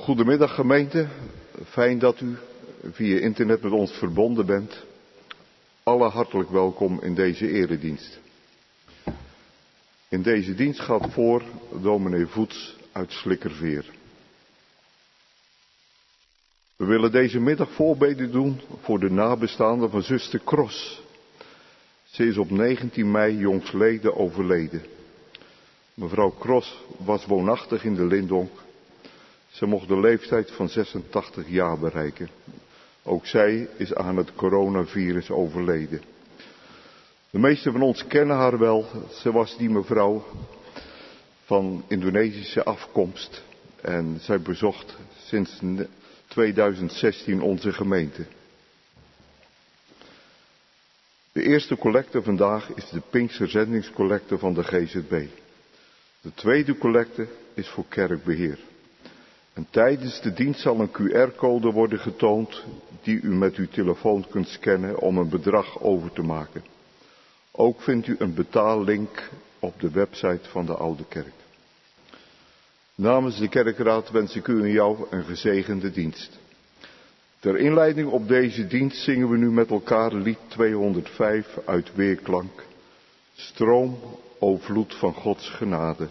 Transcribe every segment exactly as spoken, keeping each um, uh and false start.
Goedemiddag gemeente, fijn dat u via internet met ons verbonden bent. Alle hartelijk welkom in deze eredienst. In deze dienst gaat voor dominee Voets uit Slikkerveer. We willen deze middag voorbeden doen voor de nabestaanden van zuster Kros. Ze is op negentien mei jongstleden overleden. Mevrouw Kros was woonachtig in de Lindonk. Ze mocht de leeftijd van zesentachtig jaar bereiken. Ook zij is aan het coronavirus overleden. De meesten van ons kennen haar wel. Ze was die mevrouw van Indonesische afkomst. En zij bezocht sinds tweeduizend zestien onze gemeente. De eerste collecte vandaag is de Pinksterzendingscollecte van de G Z B. De tweede collecte is voor kerkbeheer. En tijdens de dienst zal een Q R-code worden getoond die u met uw telefoon kunt scannen om een bedrag over te maken. Ook vindt u een betaallink op de website van de Oude Kerk. Namens de kerkraad wens ik u en jou een gezegende dienst. Ter inleiding op deze dienst zingen we nu met elkaar lied tweehonderdvijf uit Weerklank. Stroom, o vloed van Gods genade.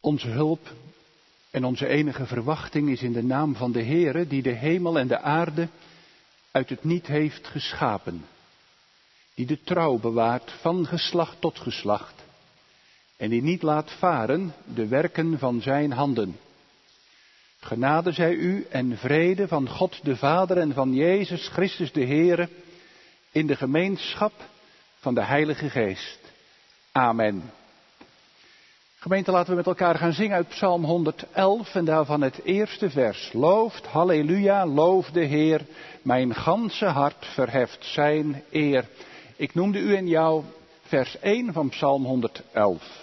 Onze hulp en onze enige verwachting is in de naam van de Heere, die de hemel en de aarde uit het niet heeft geschapen. Die de trouw bewaart van geslacht tot geslacht. En die niet laat varen de werken van zijn handen. Genade zij u en vrede van God de Vader en van Jezus Christus de Heere, in de gemeenschap van de Heilige Geest. Amen. Gemeente, laten we met elkaar gaan zingen uit Psalm honderdelf en daarvan het eerste vers. Looft, halleluja, loof de Heer, mijn ganse hart verheft zijn eer. Ik noemde u en jou vers één van Psalm honderdelf.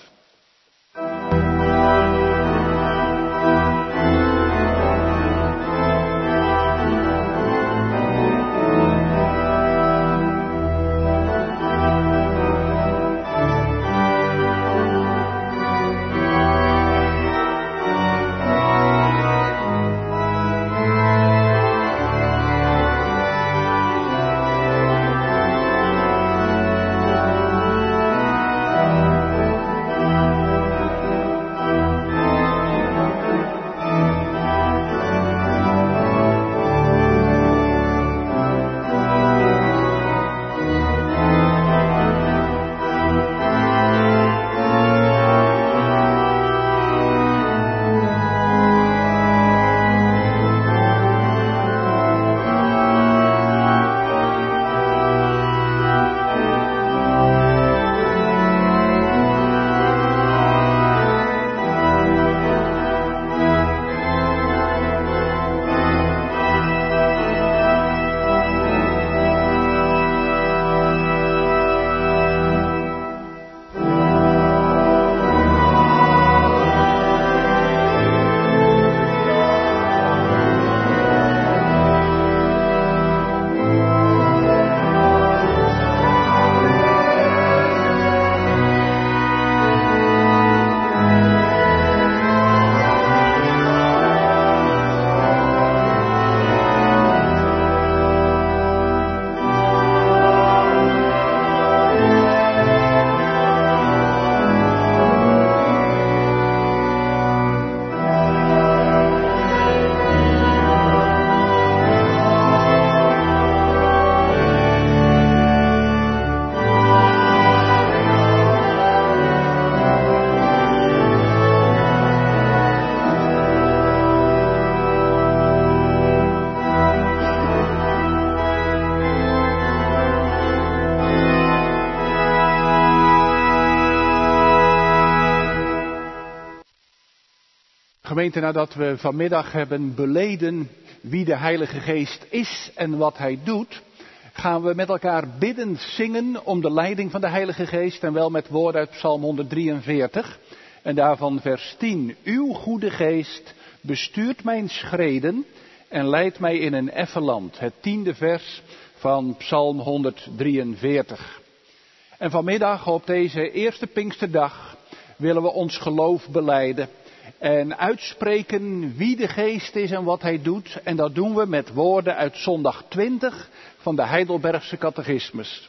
Gemeente, nadat we vanmiddag hebben beleden wie de Heilige Geest is en wat Hij doet, gaan we met elkaar biddend zingen om de leiding van de Heilige Geest en wel met woorden uit Psalm honderddrieënveertig en daarvan vers tien. Uw goede geest bestuurt mijn schreden en leidt mij in een effen land. Het tiende vers van Psalm honderddrieënveertig. En vanmiddag op deze eerste Pinksterdag willen we ons geloof belijden en uitspreken wie de Geest is en wat Hij doet. En dat doen we met woorden uit zondag twintig van de Heidelbergse catechismus.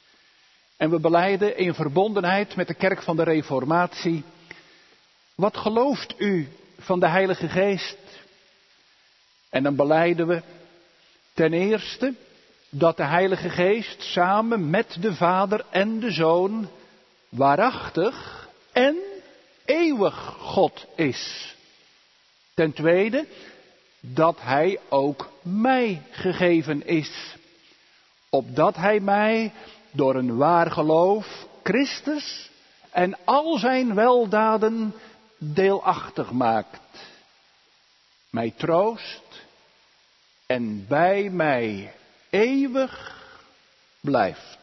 En we belijden in verbondenheid met de kerk van de Reformatie. Wat gelooft u van de Heilige Geest? En dan belijden we ten eerste dat de Heilige Geest samen met de Vader en de Zoon waarachtig en eeuwig God is. Ten tweede, dat Hij ook mij gegeven is, opdat Hij mij door een waar geloof Christus en al zijn weldaden deelachtig maakt, mij troost en bij mij eeuwig blijft.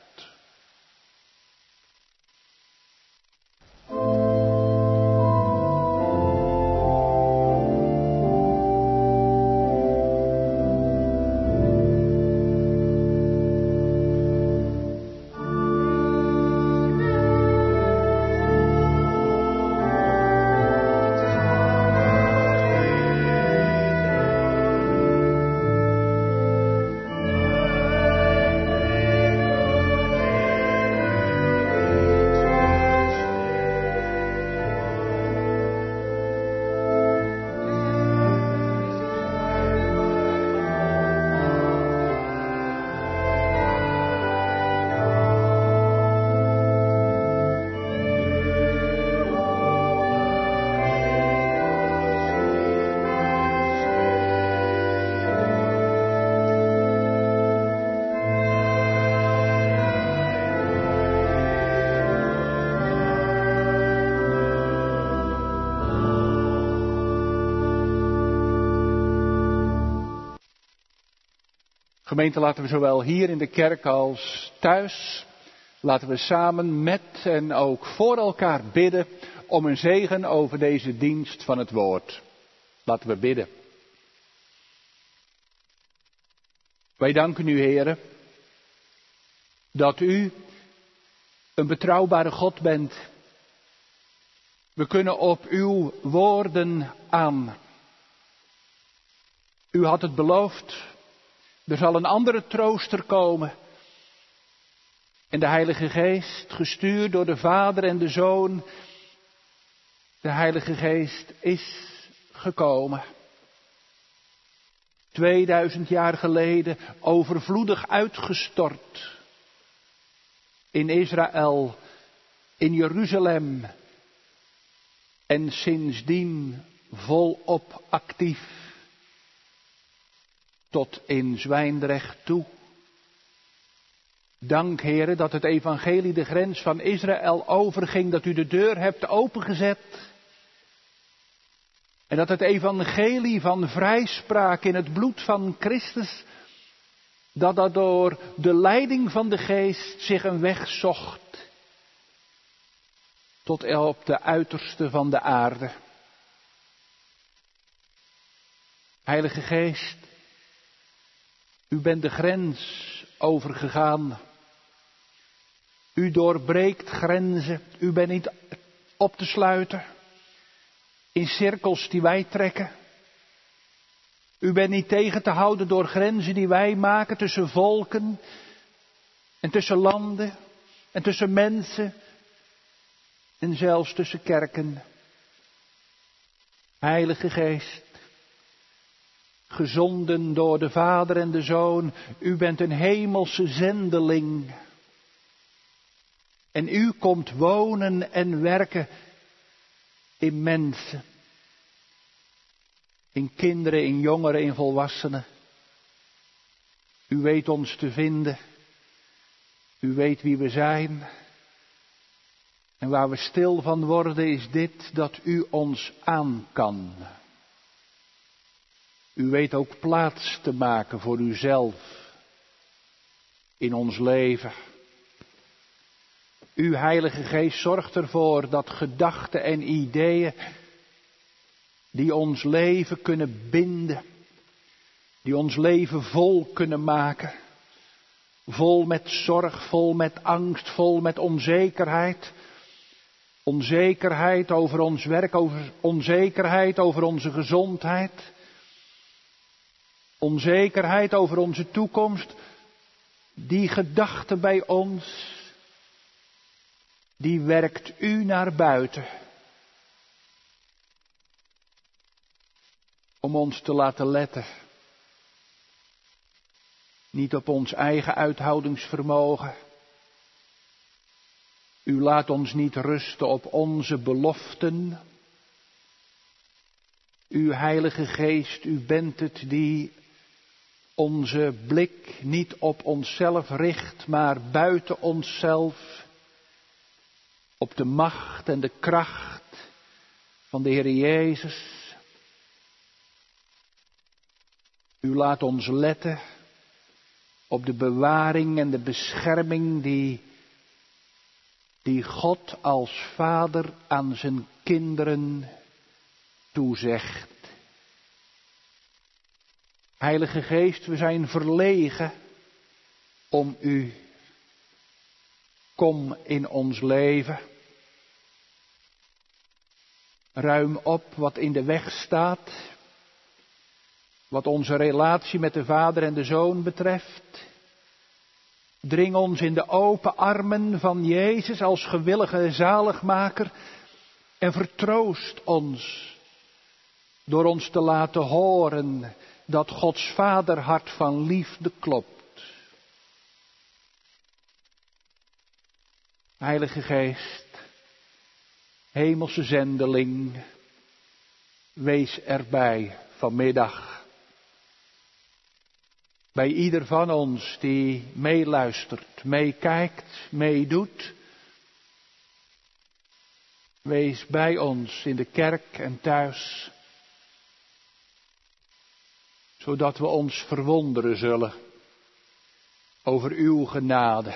Gemeente, laten we zowel hier in de kerk als thuis, laten we samen met en ook voor elkaar bidden om een zegen over deze dienst van het woord. Laten we bidden. Wij danken u, Heere, dat u een betrouwbare God bent. We kunnen op uw woorden aan. U had het beloofd. Er zal een andere trooster komen. En de Heilige Geest, gestuurd door de Vader en de Zoon, de Heilige Geest is gekomen. Tweeduizend jaar geleden overvloedig uitgestort. In Israël, in Jeruzalem. En sindsdien volop actief. Tot in Zwijndrecht toe. Dank, Heere, dat het evangelie de grens van Israël overging, dat u de deur hebt opengezet. En dat het evangelie van vrijspraak in het bloed van Christus, dat dat door de leiding van de Geest zich een weg zocht tot op de uiterste van de aarde. Heilige Geest, u bent de grens overgegaan. U doorbreekt grenzen. U bent niet op te sluiten in cirkels die wij trekken. U bent niet tegen te houden door grenzen die wij maken tussen volken en tussen landen en tussen mensen en zelfs tussen kerken. Heilige Geest, gezonden door de Vader en de Zoon, u bent een hemelse zendeling. En u komt wonen en werken in mensen. In kinderen, in jongeren, in volwassenen. U weet ons te vinden. U weet wie we zijn. En waar we stil van worden is dit, dat u ons aan kan. U weet ook plaats te maken voor uzelf in ons leven. U, Heilige Geest, zorgt ervoor dat gedachten en ideeën die ons leven kunnen binden, die ons leven vol kunnen maken, vol met zorg, vol met angst, vol met onzekerheid, onzekerheid over ons werk, over onzekerheid over onze gezondheid, onzekerheid over onze toekomst, die gedachte bij ons, die werkt u naar buiten. Om ons te laten letten. Niet op ons eigen uithoudingsvermogen. U laat ons niet rusten op onze beloften. U, Heilige Geest, u bent het die onze blik niet op onszelf richt, maar buiten onszelf. Op de macht en de kracht van de Heer Jezus. U laat ons letten op de bewaring en de bescherming die, die God als Vader aan zijn kinderen toezegt. Heilige Geest, we zijn verlegen om u. Kom in ons leven. Ruim op wat in de weg staat. Wat onze relatie met de Vader en de Zoon betreft. Dring ons in de open armen van Jezus als gewillige zaligmaker. En vertroost ons door ons te laten horen dat Gods vaderhart van liefde klopt. Heilige Geest, hemelse zendeling, wees erbij vanmiddag. Bij ieder van ons die meeluistert, meekijkt, meedoet. Wees bij ons in de kerk en thuis. Zodat we ons verwonderen zullen over uw genade.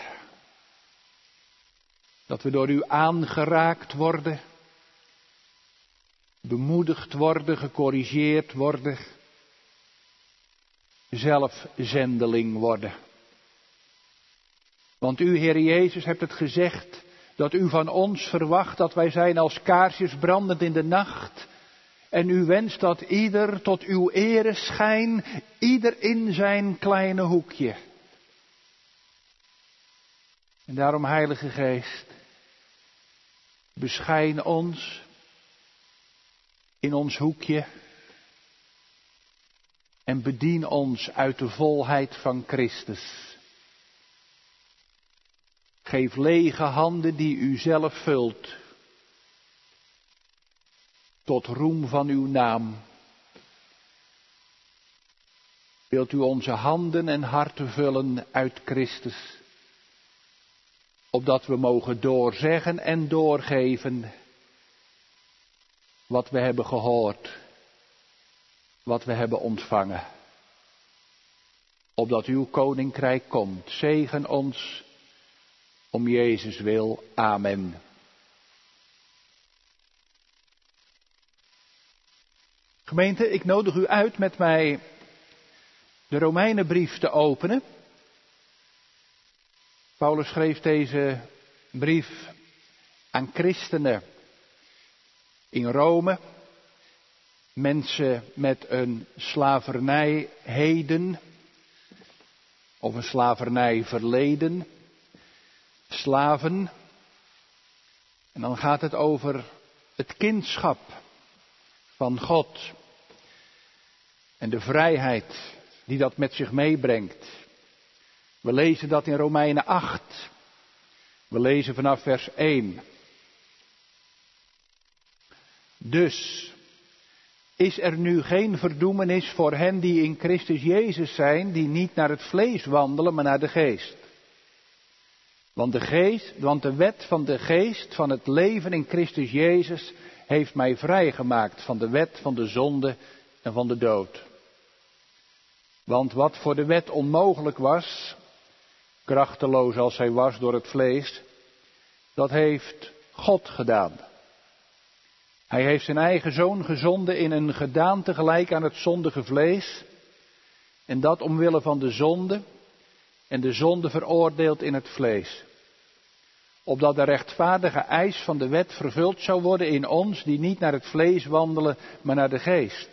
Dat we door u aangeraakt worden, bemoedigd worden, gecorrigeerd worden, zelf zendeling worden. Want u, Heer Jezus, hebt het gezegd dat u van ons verwacht dat wij zijn als kaarsjes brandend in de nacht. En u wenst dat ieder tot uw ere schijn, ieder in zijn kleine hoekje. En daarom, Heilige Geest, beschijn ons in ons hoekje en bedien ons uit de volheid van Christus. Geef lege handen die u zelf vult, tot roem van uw naam. Wilt u onze handen en harten vullen uit Christus, opdat we mogen doorzeggen en doorgeven wat we hebben gehoord, wat we hebben ontvangen. Opdat uw koninkrijk komt, zegen ons om Jezus wil. Amen. Gemeente, ik nodig u uit met mij de Romeinenbrief te openen. Paulus schreef deze brief aan christenen in Rome. Mensen met een slavernijheden of een slavernijverleden. Slaven. En dan gaat het over het kindschap van God. En de vrijheid die dat met zich meebrengt. We lezen dat in Romeinen acht. We lezen vanaf vers één. Dus is er nu geen verdoemenis voor hen die in Christus Jezus zijn, die niet naar het vlees wandelen, maar naar de geest. Want de geest, want de wet van de geest van het leven in Christus Jezus heeft mij vrijgemaakt van de wet van de zonde en van de dood. Want wat voor de wet onmogelijk was, krachteloos als zij was door het vlees, dat heeft God gedaan. Hij heeft zijn eigen zoon gezonden in een gedaante gelijk aan het zondige vlees, en dat omwille van de zonde, en de zonde veroordeeld in het vlees. Opdat de rechtvaardige eis van de wet vervuld zou worden in ons die niet naar het vlees wandelen, maar naar de geest.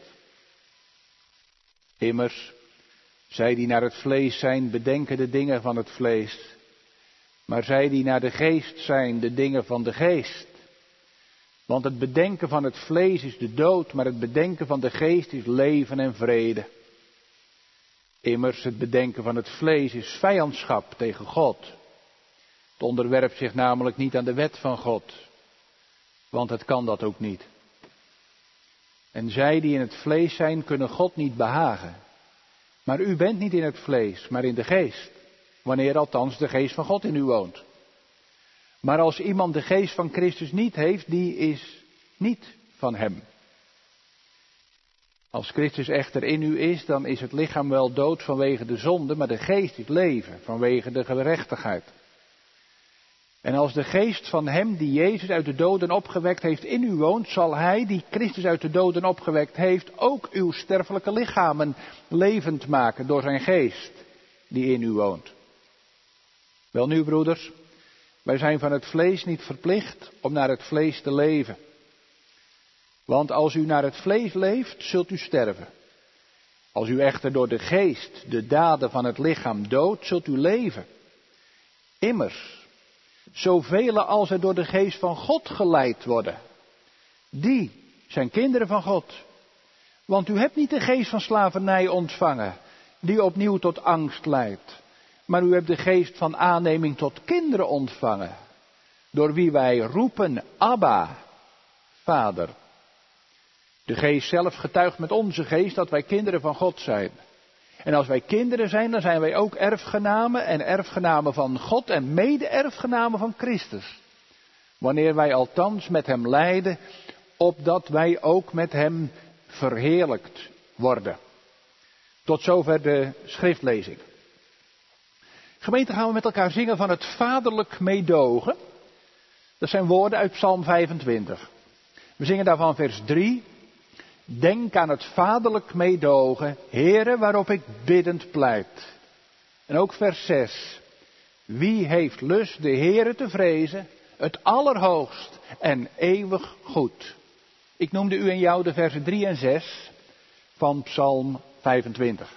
Immers, zij die naar het vlees zijn, bedenken de dingen van het vlees. Maar zij die naar de geest zijn, de dingen van de geest. Want het bedenken van het vlees is de dood, maar het bedenken van de geest is leven en vrede. Immers, het bedenken van het vlees is vijandschap tegen God. Het onderwerpt zich namelijk niet aan de wet van God, want het kan dat ook niet. En zij die in het vlees zijn, kunnen God niet behagen. Maar u bent niet in het vlees, maar in de geest, wanneer althans de geest van God in u woont. Maar als iemand de geest van Christus niet heeft, die is niet van hem. Als Christus echter in u is, dan is het lichaam wel dood vanwege de zonde, maar de geest is leven vanwege de gerechtigheid. En als de geest van hem die Jezus uit de doden opgewekt heeft in u woont, zal hij die Christus uit de doden opgewekt heeft ook uw sterfelijke lichamen levend maken door zijn geest die in u woont. Welnu, broeders, wij zijn van het vlees niet verplicht om naar het vlees te leven. Want als u naar het vlees leeft, zult u sterven. Als u echter door de geest de daden van het lichaam doodt, zult u leven. Immers, zoveel als er door de geest van God geleid worden, die zijn kinderen van God. Want u hebt niet de geest van slavernij ontvangen, die opnieuw tot angst leidt. Maar u hebt de geest van aanneming tot kinderen ontvangen, door wie wij roepen, Abba, Vader. De geest zelf getuigt met onze geest dat wij kinderen van God zijn. En als wij kinderen zijn, dan zijn wij ook erfgenamen en erfgenamen van God en mede-erfgenamen van Christus. Wanneer wij althans met hem lijden, opdat wij ook met hem verheerlijkt worden. Tot zover de schriftlezing. Gemeente, gaan we met elkaar zingen van het vaderlijk meedogen. Dat zijn woorden uit Psalm vijfentwintig. We zingen daarvan vers drie. Denk aan het vaderlijk meedogen, Heere, waarop ik biddend pleit. En ook vers zes. Wie heeft lust de Heere te vrezen, het allerhoogst en eeuwig goed. Ik noemde u en jou de versen drie en zes van Psalm vijfentwintig.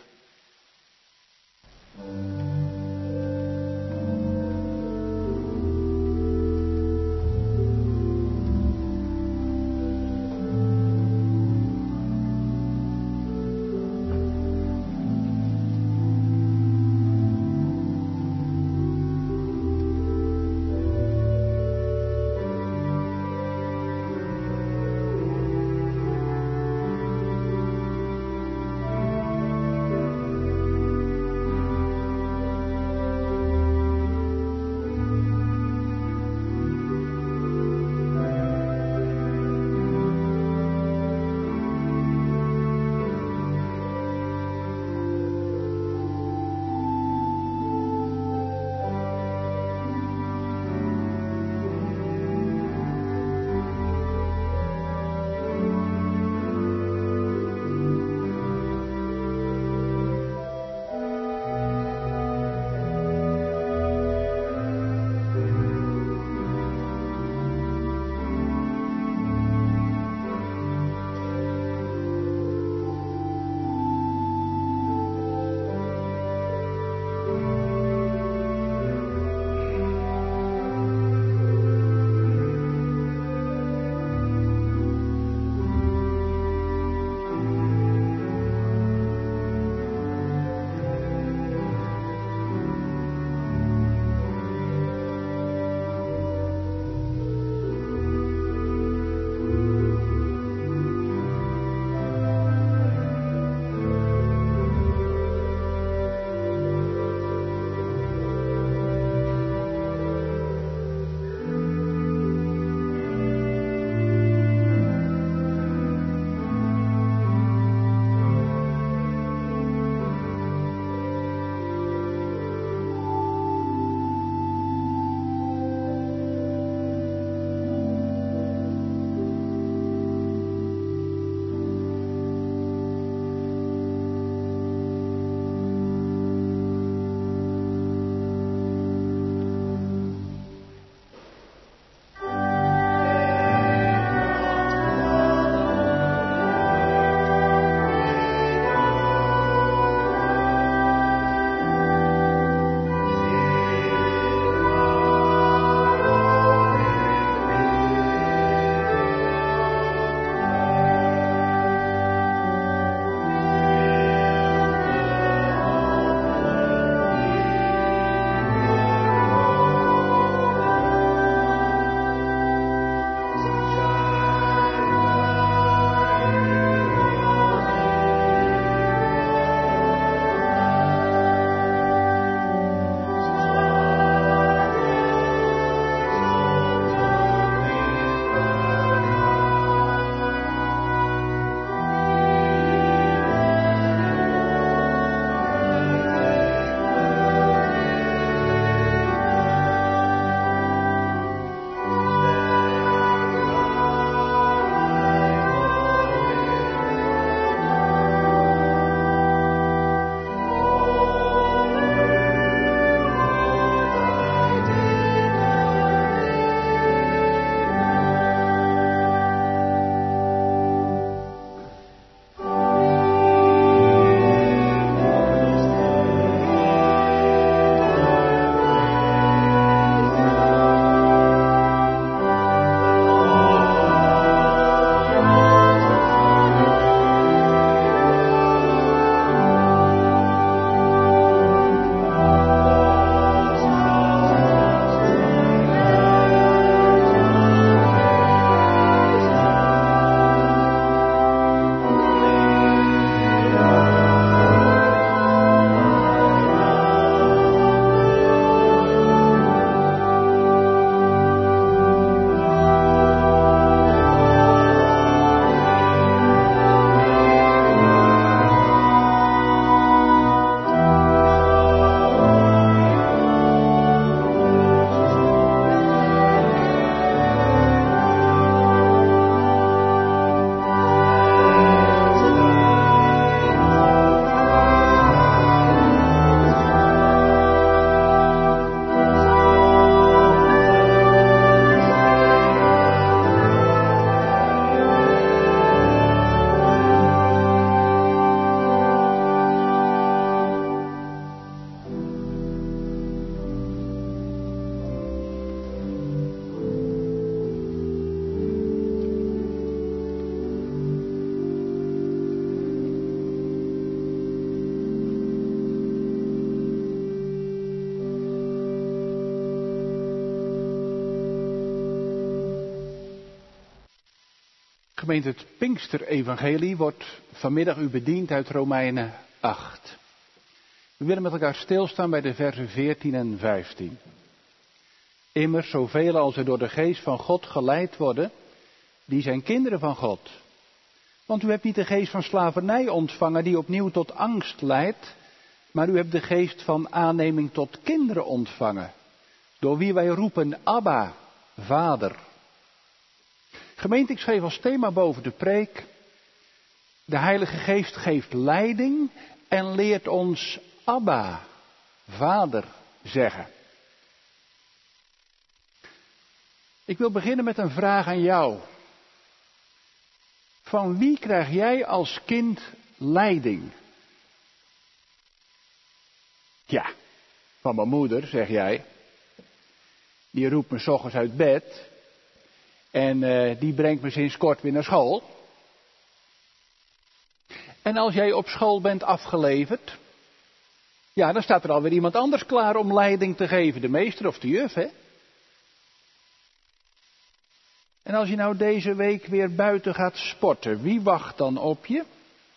Gemeente, het Pinkster-evangelie wordt vanmiddag u bediend uit Romeinen acht. We willen met elkaar stilstaan bij de versen veertien en vijftien. Immers, zoveel als er door de geest van God geleid worden, die zijn kinderen van God. Want u hebt niet de geest van slavernij ontvangen die opnieuw tot angst leidt, maar u hebt de geest van aanneming tot kinderen ontvangen, door wie wij roepen, Abba, Vader. Gemeente, ik schreef als thema boven de preek, de Heilige Geest geeft leiding en leert ons Abba, Vader, zeggen. Ik wil beginnen met een vraag aan jou. Van wie krijg jij als kind leiding? Ja, van mijn moeder, zeg jij. Die roept me 's ochtends uit bed. En uh, die brengt me sinds kort weer naar school. En als jij op school bent afgeleverd, ja, dan staat er alweer iemand anders klaar om leiding te geven. De meester of de juf, hè? En als je nou deze week weer buiten gaat sporten, wie wacht dan op je?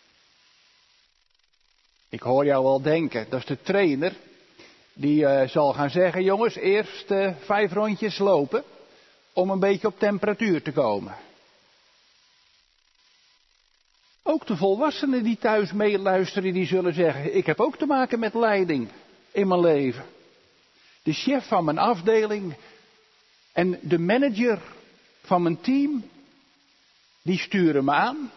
Ik hoor jou al denken, dat is de trainer. Die uh, zal gaan zeggen, jongens, eerst uh, vijf rondjes lopen om een beetje op temperatuur te komen. Ook de volwassenen die thuis meeluisteren, die zullen zeggen, ik heb ook te maken met leiding in mijn leven. De chef van mijn afdeling en de manager van mijn team, die sturen me aan.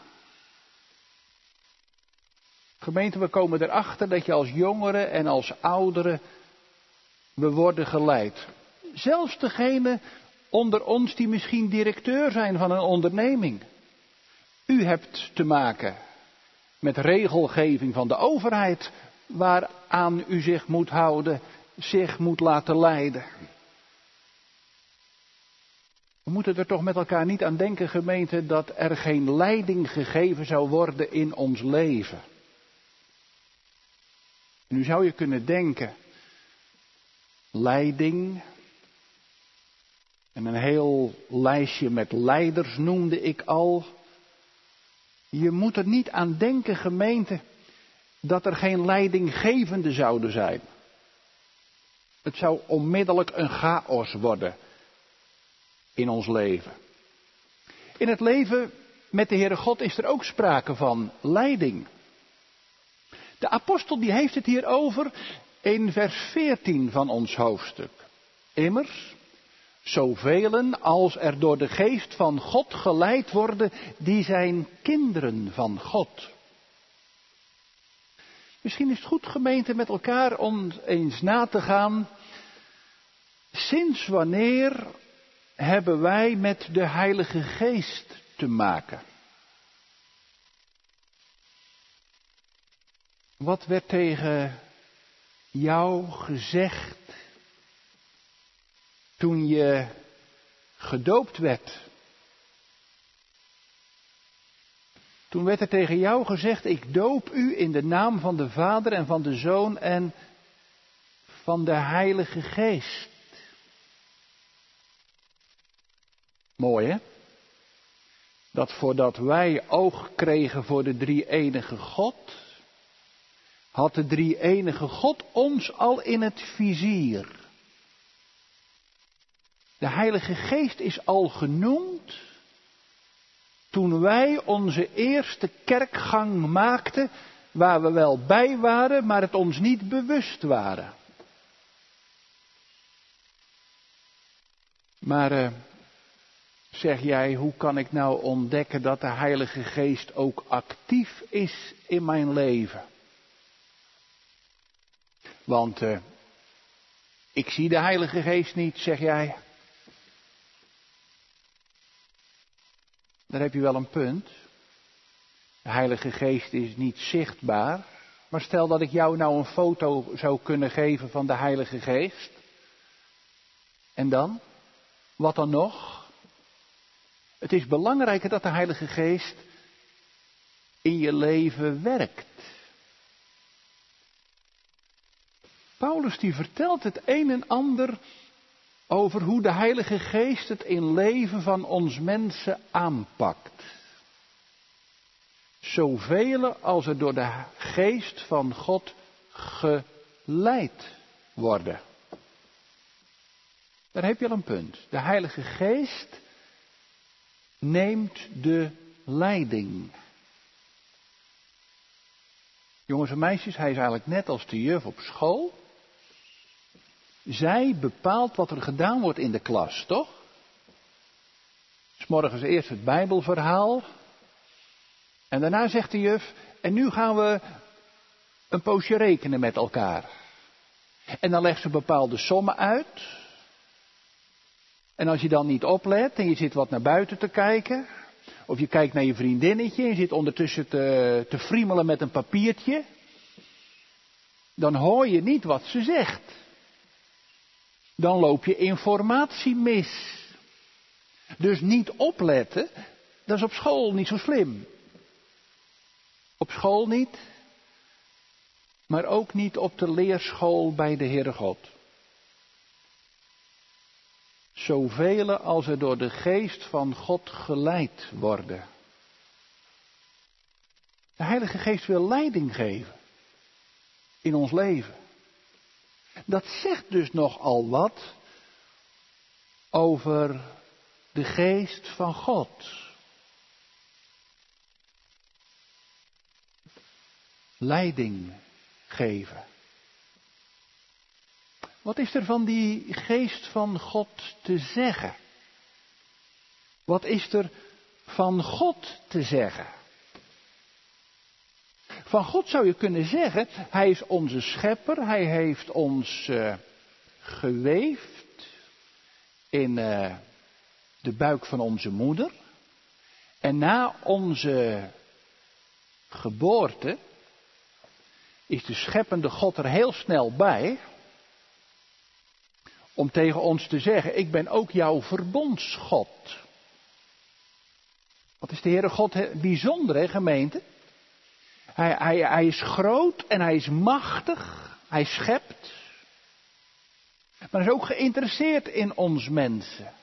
Gemeente, we komen erachter dat je als jongere en als oudere, we worden geleid. Zelfs degene onder ons die misschien directeur zijn van een onderneming. U hebt te maken met regelgeving van de overheid, waaraan u zich moet houden, zich moet laten leiden. We moeten er toch met elkaar niet aan denken, gemeente, dat er geen leiding gegeven zou worden in ons leven. Nu zou je kunnen denken, leiding, en een heel lijstje met leiders noemde ik al. Je moet er niet aan denken, gemeente, dat er geen leidinggevenden zouden zijn. Het zou onmiddellijk een chaos worden in ons leven. In het leven met de Heere God is er ook sprake van leiding. De apostel die heeft het hier over in vers veertien van ons hoofdstuk. Immers, zovelen als er door de geest van God geleid worden, die zijn kinderen van God. Misschien is het goed, gemeente, met elkaar om eens na te gaan. Sinds wanneer hebben wij met de Heilige Geest te maken? Wat werd tegen jou gezegd toen je gedoopt werd? Toen werd er tegen jou gezegd, ik doop u in de naam van de Vader en van de Zoon en van de Heilige Geest. Mooi, hè? Dat voordat wij oog kregen voor de drie-enige God, had de drie-enige God ons al in het vizier. De Heilige Geest is al genoemd toen wij onze eerste kerkgang maakten, waar we wel bij waren, maar het ons niet bewust waren. Maar uh, zeg jij, hoe kan ik nou ontdekken dat de Heilige Geest ook actief is in mijn leven? Want uh, ik zie de Heilige Geest niet, zeg jij. Daar heb je wel een punt. De Heilige Geest is niet zichtbaar. Maar stel dat ik jou nou een foto zou kunnen geven van de Heilige Geest. En dan? Wat dan nog? Het is belangrijker dat de Heilige Geest in je leven werkt. Paulus die vertelt het een en ander over hoe de Heilige Geest het in leven van ons mensen aanpakt. Zoveel als er door de geest van God geleid worden. Daar heb je al een punt. De Heilige Geest neemt de leiding. Jongens en meisjes, hij is eigenlijk net als de juf op school. Zij bepaalt wat er gedaan wordt in de klas, toch? 'S Morgens eerst het Bijbelverhaal. En daarna zegt de juf, en nu gaan we een poosje rekenen met elkaar. En dan legt ze bepaalde sommen uit. En als je dan niet oplet en je zit wat naar buiten te kijken, of je kijkt naar je vriendinnetje en je zit ondertussen te, te friemelen met een papiertje, dan hoor je niet wat ze zegt. Dan loop je informatie mis. Dus niet opletten, dat is op school niet zo slim. Op school niet, maar ook niet op de leerschool bij de Heere God. Zoveel als er door de geest van God geleid worden. De Heilige Geest wil leiding geven in ons leven. Dat zegt dus nogal wat over de geest van God. Leiding geven. Wat is er van die geest van God te zeggen? Wat is er van God te zeggen? Van God zou je kunnen zeggen, hij is onze schepper, hij heeft ons uh, geweefd in uh, de buik van onze moeder. En na onze geboorte is de scheppende God er heel snel bij om tegen ons te zeggen, ik ben ook jouw verbondsgod. Wat is de Heere God bijzonder, hè, gemeente? Hij, hij, hij is groot en hij is machtig, hij schept. Maar hij is ook geïnteresseerd in ons mensen.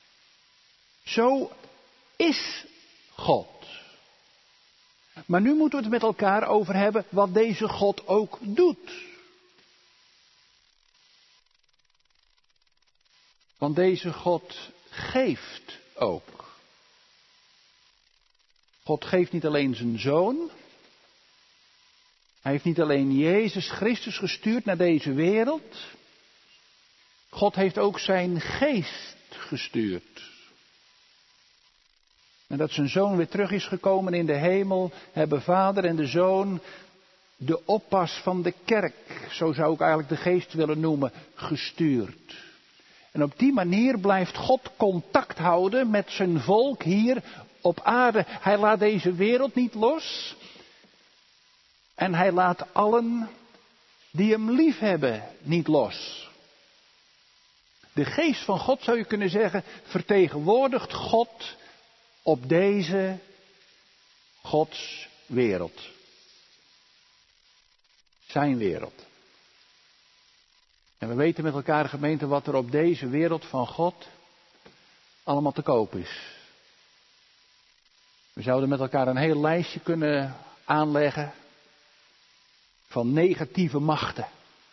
Zo is God. Maar nu moeten we het met elkaar over hebben wat deze God ook doet. Want deze God geeft ook. God geeft niet alleen zijn Zoon. Hij heeft niet alleen Jezus Christus gestuurd naar deze wereld. God heeft ook zijn geest gestuurd. En dat zijn Zoon weer terug is gekomen in de hemel, hebben Vader en de Zoon de oppas van de kerk, zo zou ik eigenlijk de geest willen noemen, gestuurd. En op die manier blijft God contact houden met zijn volk hier op aarde. Hij laat deze wereld niet los. En hij laat allen die hem lief hebben niet los. De geest van God, zou je kunnen zeggen, vertegenwoordigt God op deze Gods wereld. Zijn wereld. En we weten met elkaar, gemeente, wat er op deze wereld van God allemaal te koop is. We zouden met elkaar een heel lijstje kunnen aanleggen van negatieve machten.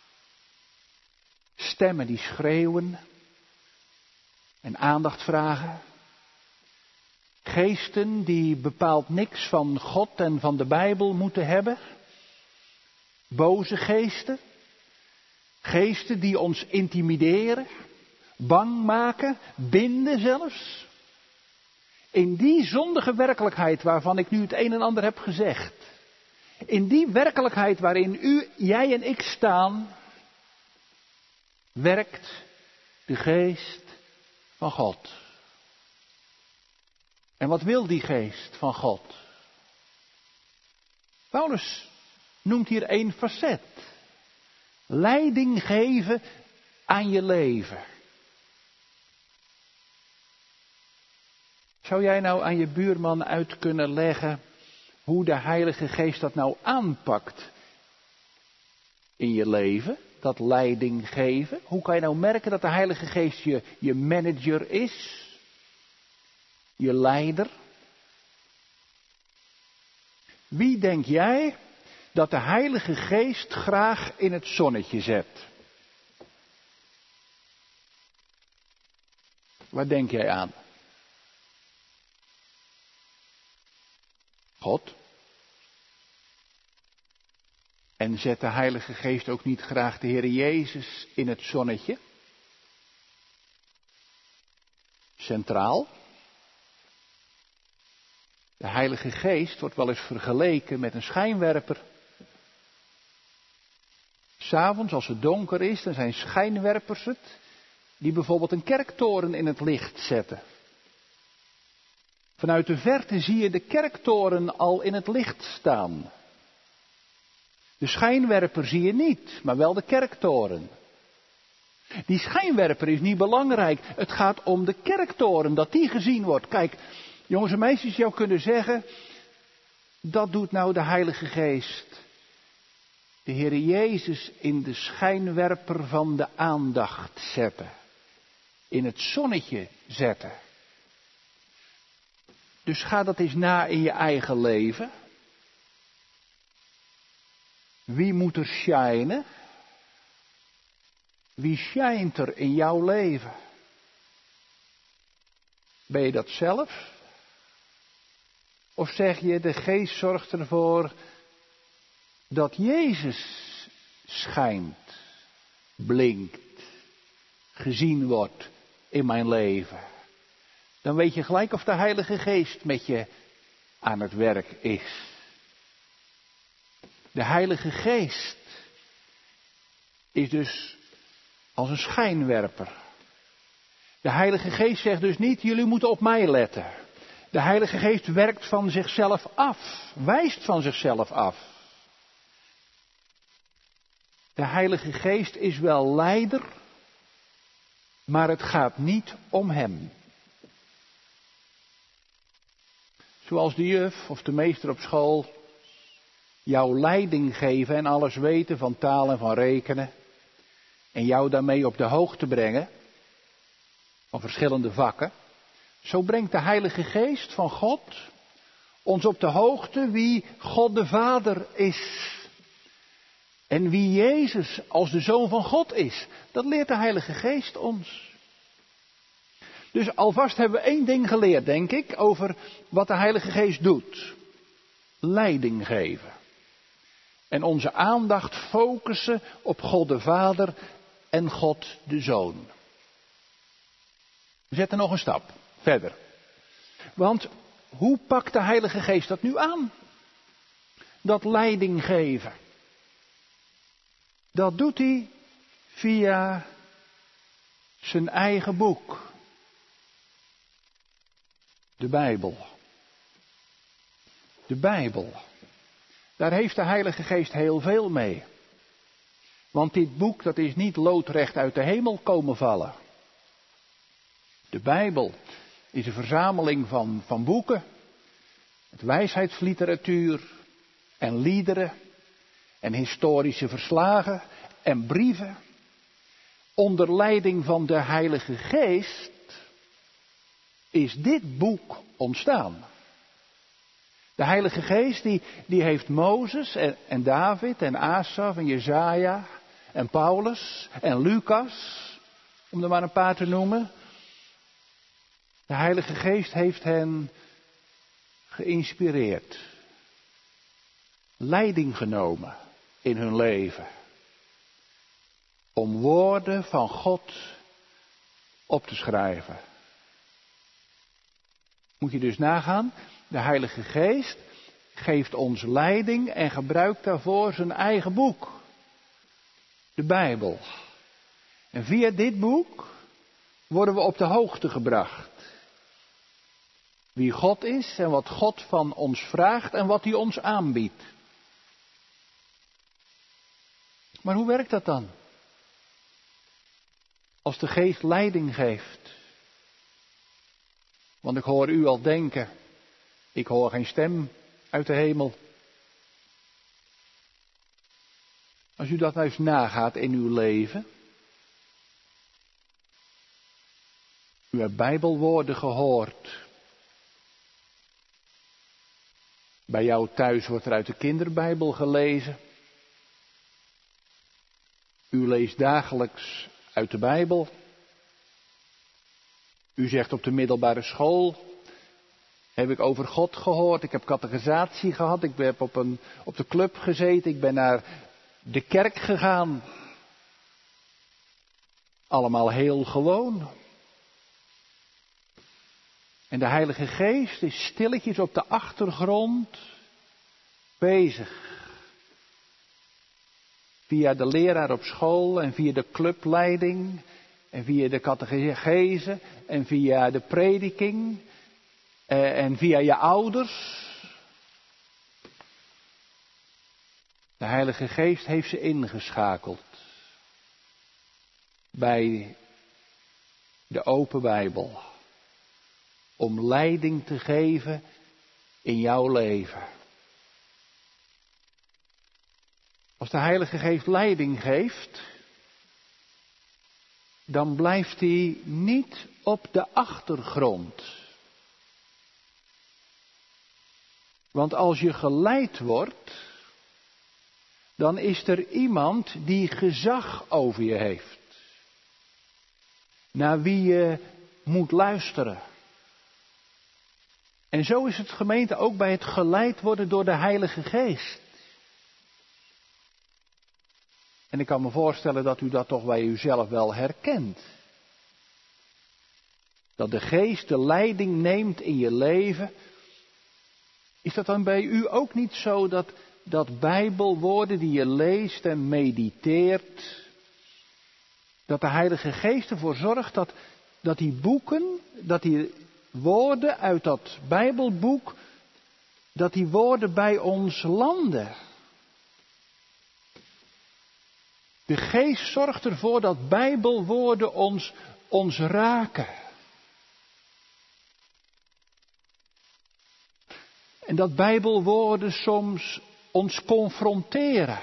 Stemmen die schreeuwen en aandacht vragen. Geesten die bepaald niks van God en van de Bijbel moeten hebben. Boze geesten. Geesten die ons intimideren, bang maken, binden zelfs. In die zondige werkelijkheid waarvan ik nu het een en ander heb gezegd. In die werkelijkheid waarin u, jij en ik staan, werkt de geest van God. En wat wil die geest van God? Paulus noemt hier één facet. Leiding geven aan je leven. Zou jij nou aan je buurman uit kunnen leggen hoe de Heilige Geest dat nou aanpakt in je leven? Dat leiding geven. Hoe kan je nou merken dat de Heilige Geest je, je manager is? Je leider? Wie denk jij dat de Heilige Geest graag in het zonnetje zet? Waar denk jij aan? God. En zet de Heilige Geest ook niet graag de Heer Jezus in het zonnetje? Centraal. De Heilige Geest wordt wel eens vergeleken met een schijnwerper. 'S Avonds als het donker is, dan zijn schijnwerpers het die bijvoorbeeld een kerktoren in het licht zetten. Vanuit de verte zie je de kerktoren al in het licht staan. De schijnwerper zie je niet, maar wel de kerktoren. Die schijnwerper is niet belangrijk. Het gaat om de kerktoren, dat die gezien wordt. Kijk, jongens en meisjes, jou kunnen zeggen, dat doet nou de Heilige Geest. De Heer Jezus in de schijnwerper van de aandacht zetten. In het zonnetje zetten. Dus ga dat eens na in je eigen leven. Wie moet er shinen? Wie schijnt er in jouw leven? Ben je dat zelf? Of zeg je, de Geest zorgt ervoor dat Jezus schijnt, blinkt, gezien wordt in mijn leven? Dan weet je gelijk of de Heilige Geest met je aan het werk is. De Heilige Geest is dus als een schijnwerper. De Heilige Geest zegt dus niet, jullie moeten op mij letten. De Heilige Geest werkt van zichzelf af, wijst van zichzelf af. De Heilige Geest is wel leider, maar het gaat niet om hem. Zoals de juf of de meester op school jou leiding geven en alles weten van taal en van rekenen. En jou daarmee op de hoogte brengen van verschillende vakken. Zo brengt de Heilige Geest van God ons op de hoogte wie God de Vader is. En wie Jezus als de Zoon van God is. Dat leert de Heilige Geest ons. Dus alvast hebben we één ding geleerd, denk ik, over wat de Heilige Geest doet. Leiding geven. En onze aandacht focussen op God de Vader en God de Zoon. We zetten nog een stap verder. Want hoe pakt de Heilige Geest dat nu aan? Dat leiding geven. Dat doet hij via zijn eigen boek. De Bijbel. De Bijbel. Daar heeft de Heilige Geest heel veel mee. Want dit boek, dat is niet loodrecht uit de hemel komen vallen. De Bijbel is een verzameling van, van boeken. Met wijsheidsliteratuur en liederen. En historische verslagen en brieven. Onder leiding van de Heilige Geest is dit boek ontstaan. De Heilige Geest die, die heeft Mozes en, en David en Asaf en Jesaja en Paulus en Lucas, om er maar een paar te noemen. De Heilige Geest heeft hen geïnspireerd. Leiding genomen in hun leven. Om woorden van God op te schrijven. Moet je dus nagaan, de Heilige Geest geeft ons leiding en gebruikt daarvoor zijn eigen boek. De Bijbel. En via dit boek worden we op de hoogte gebracht. Wie God is en wat God van ons vraagt en wat hij ons aanbiedt. Maar hoe werkt dat dan? Als de Geest leiding geeft. Want ik hoor u al denken, ik hoor geen stem uit de hemel. Als u dat nou eens nagaat in uw leven. U hebt Bijbelwoorden gehoord. Bij jou thuis wordt er uit de kinderbijbel gelezen. U leest dagelijks uit de Bijbel. U zegt op de middelbare school, heb ik over God gehoord, ik heb catechisatie gehad, ik heb op, een, op de club gezeten, ik ben naar de kerk gegaan. Allemaal heel gewoon. En de Heilige Geest is stilletjes op de achtergrond bezig. Via de leraar op school en via de clubleiding en via de catechese en via de prediking en via je ouders. De Heilige Geest heeft ze ingeschakeld bij de open Bijbel. Om leiding te geven in jouw leven. Als de Heilige Geest leiding geeft, dan blijft hij niet op de achtergrond. Want als je geleid wordt, dan is er iemand die gezag over je heeft. Naar wie je moet luisteren. En zo is het, gemeente, ook bij het geleid worden door de Heilige Geest. En ik kan me voorstellen dat u dat toch bij uzelf wel herkent. Dat de Geest de leiding neemt in je leven. Is dat dan bij u ook niet zo dat, dat Bijbelwoorden die je leest en mediteert, dat de Heilige Geest ervoor zorgt dat, dat die boeken, dat die woorden uit dat Bijbelboek, dat die woorden bij ons landen. De Geest zorgt ervoor dat Bijbelwoorden ons, ons raken. En dat Bijbelwoorden soms ons confronteren.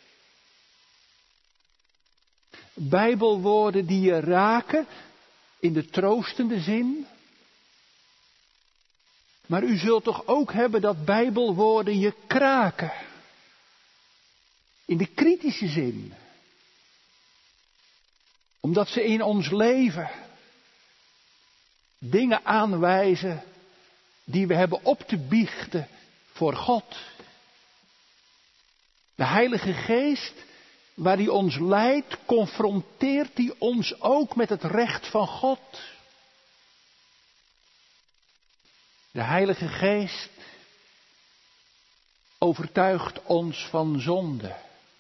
Bijbelwoorden die je raken in de troostende zin. Maar u zult toch ook hebben dat Bijbelwoorden je kraken. In de kritische zin. Omdat ze in ons leven dingen aanwijzen die we hebben op te biechten voor God. De Heilige Geest, waar hij ons leidt, confronteert hij ons ook met het recht van God. De Heilige Geest overtuigt ons van zonde.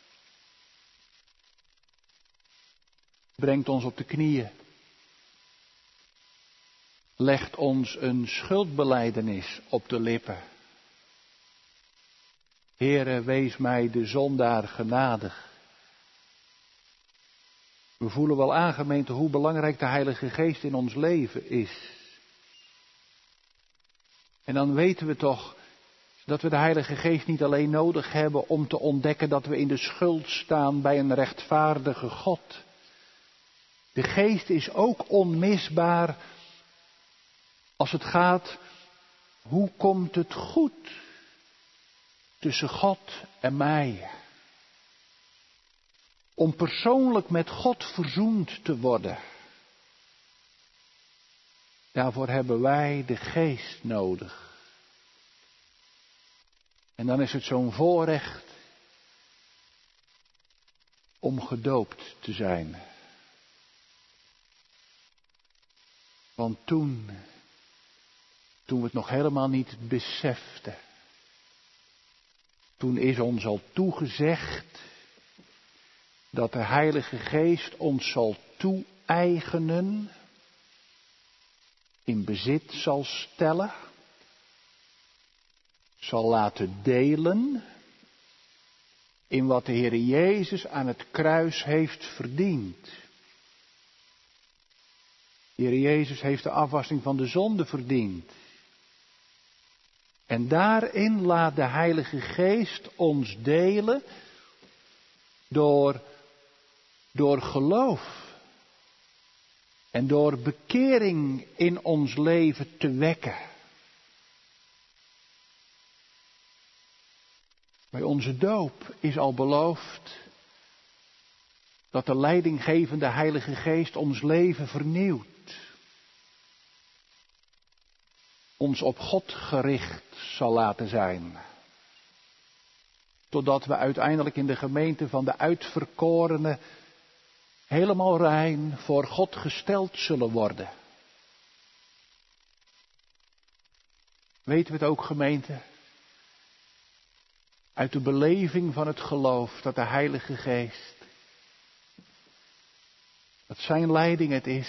Brengt ons op de knieën. Legt ons een schuldbelijdenis op de lippen. Heere, wees mij de zondaar genadig. We voelen wel aan, gemeente, hoe belangrijk de Heilige Geest in ons leven is. En dan weten we toch dat we de Heilige Geest niet alleen nodig hebben om te ontdekken dat we in de schuld staan bij een rechtvaardige God. De Geest is ook onmisbaar als het gaat, hoe komt het goed tussen God en mij? Om persoonlijk met God verzoend te worden. Daarvoor hebben wij de Geest nodig. En dan is het zo'n voorrecht om gedoopt te zijn. Want toen, toen we het nog helemaal niet beseften, toen is ons al toegezegd dat de Heilige Geest ons zal toe-eigenen, in bezit zal stellen, zal laten delen in wat de Heer Jezus aan het kruis heeft verdiend. De Heer Jezus heeft de afwassing van de zonde verdiend. En daarin laat de Heilige Geest ons delen door, door geloof. En door bekering in ons leven te wekken. Bij onze doop is al beloofd dat de leidinggevende Heilige Geest ons leven vernieuwt. Ons op God gericht zal laten zijn. Totdat we uiteindelijk in de gemeente van de uitverkorenen helemaal rein voor God gesteld zullen worden. Weten we het ook, gemeente? Uit de beleving van het geloof dat de Heilige Geest, dat zijn leiding het is,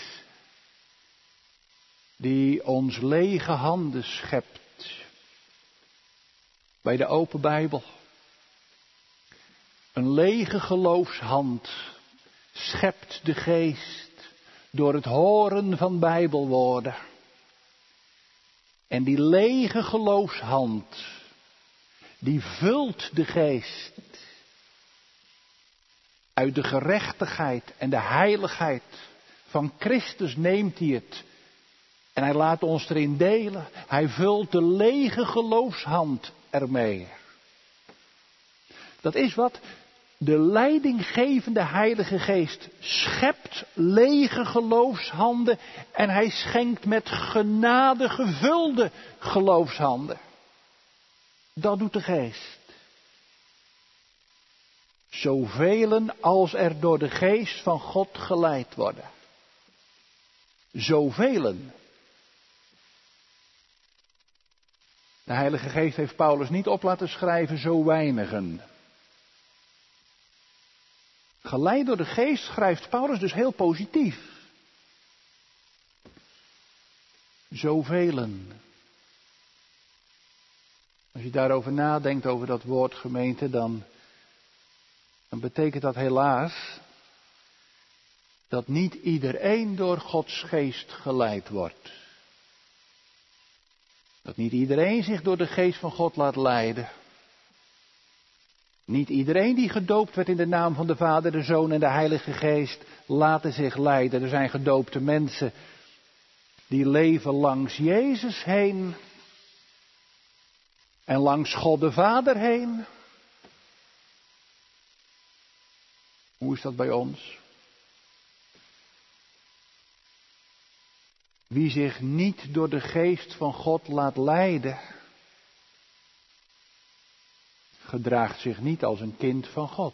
die ons lege handen schept. Bij de open Bijbel. Een lege geloofshand schept de Geest door het horen van Bijbelwoorden. En die lege geloofshand, die vult de Geest. Uit de gerechtigheid en de heiligheid van Christus neemt hij het. En hij laat ons erin delen. Hij vult de lege geloofshand ermee. Dat is wat de leidinggevende Heilige Geest schept lege geloofshanden en hij schenkt met genade gevulde geloofshanden. Dat doet de Geest. Zovelen als er door de Geest van God geleid worden. Zovelen. De Heilige Geest heeft Paulus niet op laten schrijven, zo weinigen. Geleid door de Geest schrijft Paulus dus heel positief. Zovelen. Als je daarover nadenkt, over dat woord gemeente, dan, dan betekent dat helaas dat niet iedereen door Gods Geest geleid wordt. Dat niet iedereen zich door de Geest van God laat leiden. Niet iedereen die gedoopt werd in de naam van de Vader, de Zoon en de Heilige Geest laten zich leiden. Er zijn gedoopte mensen die leven langs Jezus heen en langs God de Vader heen. Hoe is dat bij ons? Wie zich niet door de Geest van God laat leiden, gedraagt zich niet als een kind van God.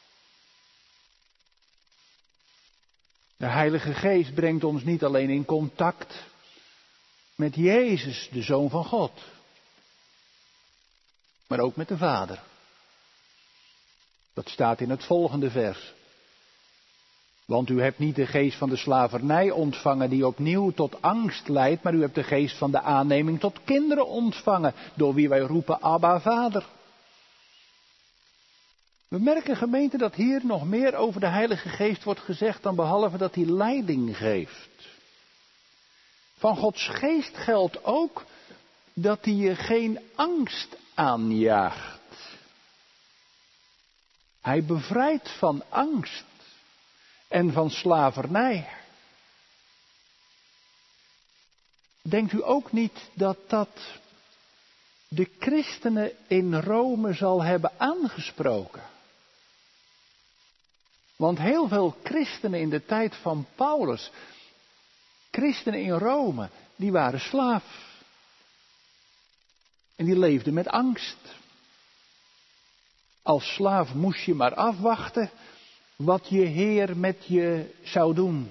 De Heilige Geest brengt ons niet alleen in contact met Jezus, de Zoon van God, maar ook met de Vader. Dat staat in het volgende vers. Want u hebt niet de geest van de slavernij ontvangen die opnieuw tot angst leidt, maar u hebt de geest van de aanneming tot kinderen ontvangen, door wie wij roepen Abba, Vader. We merken, gemeente, dat hier nog meer over de Heilige Geest wordt gezegd dan behalve dat hij leiding geeft. Van Gods Geest geldt ook dat hij je geen angst aanjaagt. Hij bevrijdt van angst en van slavernij. Denkt u ook niet dat dat de christenen in Rome zal hebben aangesproken? Want heel veel christenen in de tijd van Paulus, christenen in Rome, die waren slaaf. En die leefden met angst. Als slaaf moest je maar afwachten wat je Heer met je zou doen.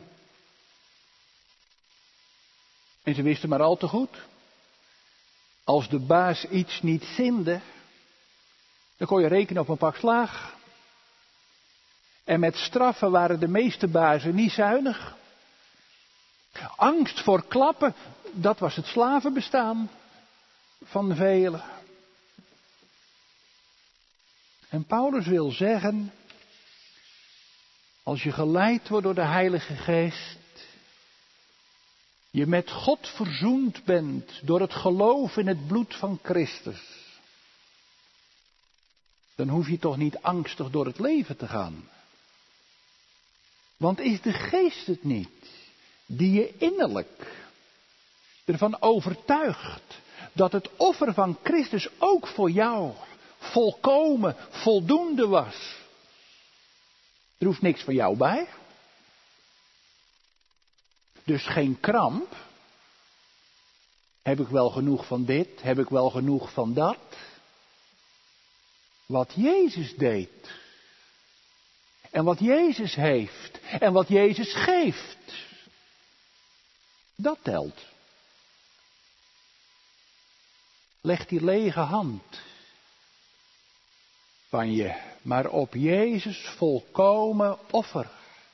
En ze wisten maar al te goed. Als de baas iets niet zinde, dan kon je rekenen op een pak slaag. En met straffen waren de meeste bazen niet zuinig. Angst voor klappen, dat was het slavenbestaan van velen. En Paulus wil zeggen, als je geleid wordt door de Heilige Geest, je met God verzoend bent door het geloof in het bloed van Christus, dan hoef je toch niet angstig door het leven te gaan. Want is de Geest het niet die je innerlijk ervan overtuigt dat het offer van Christus ook voor jou volkomen, voldoende was. Er hoeft niks van jou bij. Dus geen kramp. Heb ik wel genoeg van dit? Heb ik wel genoeg van dat? Wat Jezus deed. En wat Jezus heeft. En wat Jezus geeft. Dat telt. Leg die lege hand van je maar op Jezus volkomen offer.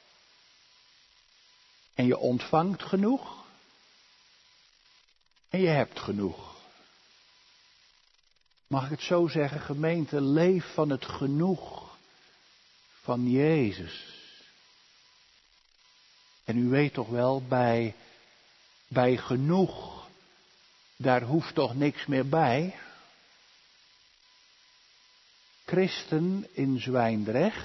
En je ontvangt genoeg. En je hebt genoeg. Mag ik het zo zeggen, gemeente, leef van het genoeg van Jezus. En u weet toch wel, bij, bij genoeg, daar hoeft toch niks meer bij. Christen in Zwijndrecht,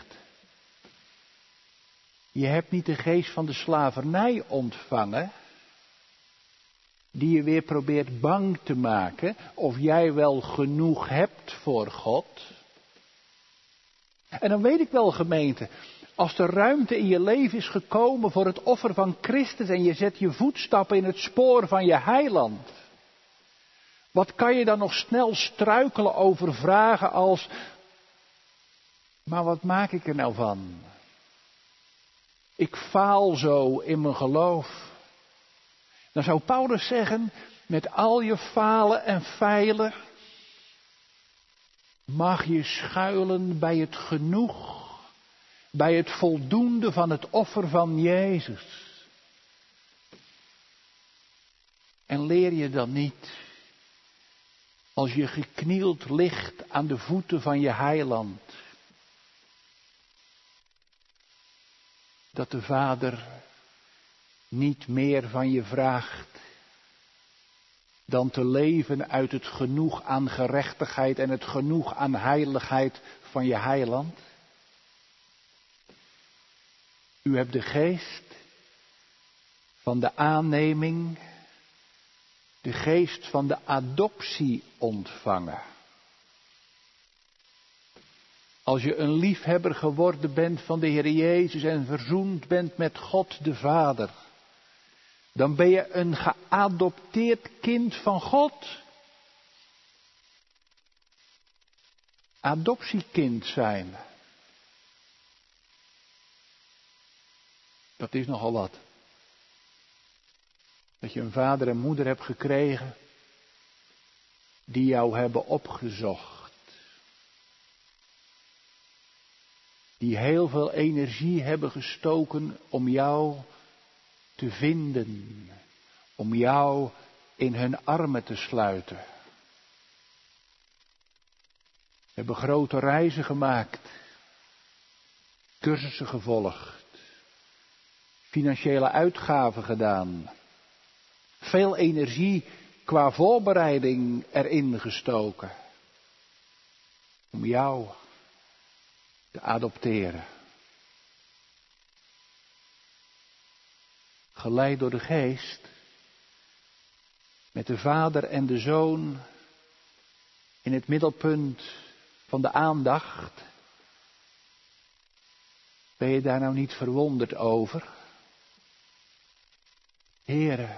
je hebt niet de geest van de slavernij ontvangen, die je weer probeert bang te maken of jij wel genoeg hebt voor God. En dan weet ik wel, gemeente, als er ruimte in je leven is gekomen voor het offer van Christus en je zet je voetstappen in het spoor van je heiland, wat kan je dan nog snel struikelen over vragen als, maar wat maak ik er nou van? Ik faal zo in mijn geloof. Dan zou Paulus zeggen, met al je falen en feilen, mag je schuilen bij het genoeg, bij het voldoende van het offer van Jezus. En leer je dan niet, als je geknield ligt aan de voeten van je heiland, dat de Vader niet meer van je vraagt dan te leven uit het genoeg aan gerechtigheid en het genoeg aan heiligheid van je heiland? U hebt de geest van de aanneming, de geest van de adoptie ontvangen. Als je een liefhebber geworden bent van de Heer Jezus en verzoend bent met God de Vader, dan ben je een geadopteerd kind van God. Adoptiekind zijn. Dat is nogal wat. Dat je een vader en moeder hebt gekregen die jou hebben opgezocht. Die heel veel energie hebben gestoken om jou te vinden. Om jou in hun armen te sluiten. Hebben grote reizen gemaakt. Cursussen gevolgd. Financiële uitgaven gedaan. Veel energie qua voorbereiding erin gestoken. Om jou te adopteren. Geleid door de Geest. Met de Vader en de Zoon in het middelpunt van de aandacht. Ben je daar nou niet verwonderd over? Heere,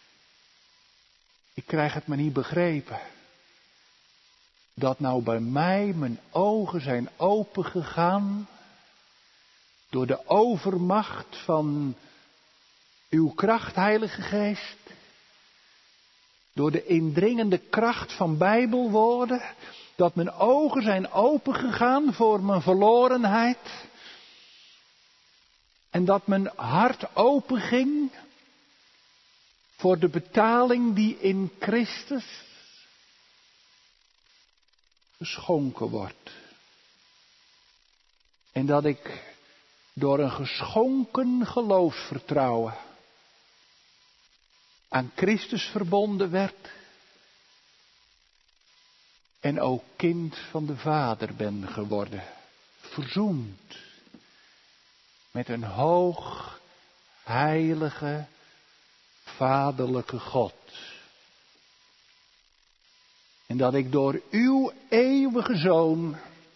ik krijg het maar niet begrepen. Dat nou bij mij mijn ogen zijn opengegaan door de overmacht van uw kracht, Heilige Geest. Door de indringende kracht van Bijbelwoorden. Dat mijn ogen zijn opengegaan voor mijn verlorenheid. En dat mijn hart openging voor de betaling die in Christus geschonken wordt. En dat ik door een geschonken geloofsvertrouwen aan Christus verbonden werd. En ook kind van de Vader ben geworden. Verzoend met een hoog, heilige, vaderlijke God. En dat ik door uw eeuwige Zoon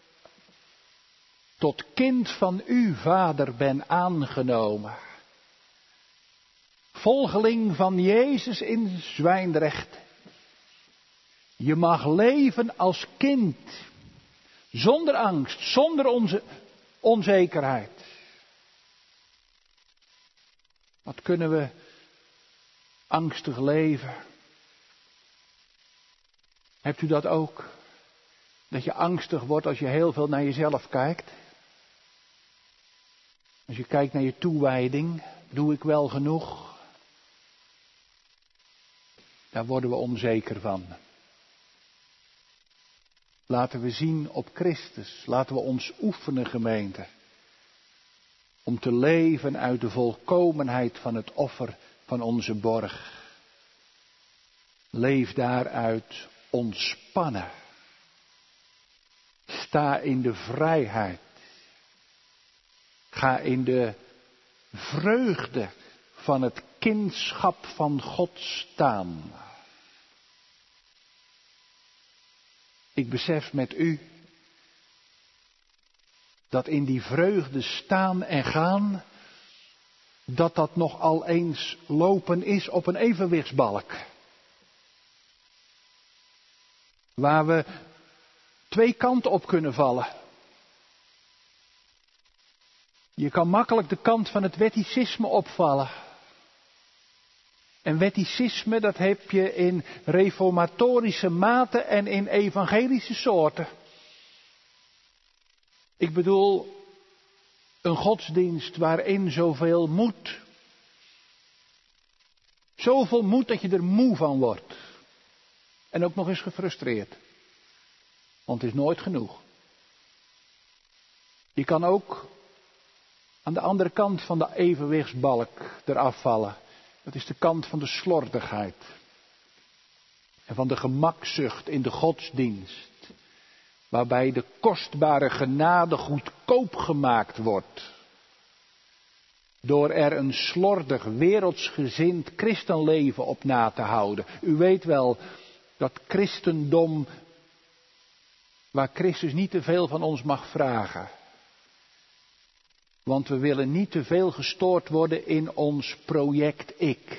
tot kind van u, Vader, ben aangenomen. Volgeling van Jezus in Zwijndrecht. Je mag leven als kind. Zonder angst, zonder onze onzekerheid. Wat kunnen we angstig leven? Hebt u dat ook? Dat je angstig wordt als je heel veel naar jezelf kijkt? Als je kijkt naar je toewijding, doe ik wel genoeg? Daar worden we onzeker van. Laten we zien op Christus. Laten we ons oefenen, gemeente. Om te leven uit de volkomenheid van het offer van onze borg. Leef daaruit ontspannen. Sta in de vrijheid. Ga in de vreugde van het kindschap van God staan. Ik besef met u dat in die vreugde staan en gaan, dat dat nogal eens lopen is op een evenwichtsbalk. Waar we twee kanten op kunnen vallen. Je kan makkelijk de kant van het wetticisme opvallen. En wetticisme, dat heb je in reformatorische mate en in evangelische soorten. Ik bedoel, een godsdienst waarin zoveel moet. Zoveel moet dat je er moe van wordt. En ook nog eens gefrustreerd. Want het is nooit genoeg. Je kan ook aan de andere kant van de evenwichtsbalk eraf vallen. Dat is de kant van de slordigheid. En van de gemakzucht in de godsdienst. Waarbij de kostbare genade goedkoop gemaakt wordt. Door er een slordig, wereldsgezind christenleven op na te houden. U weet wel dat christendom, waar Christus niet te veel van ons mag vragen. Want we willen niet te veel gestoord worden in ons project ik.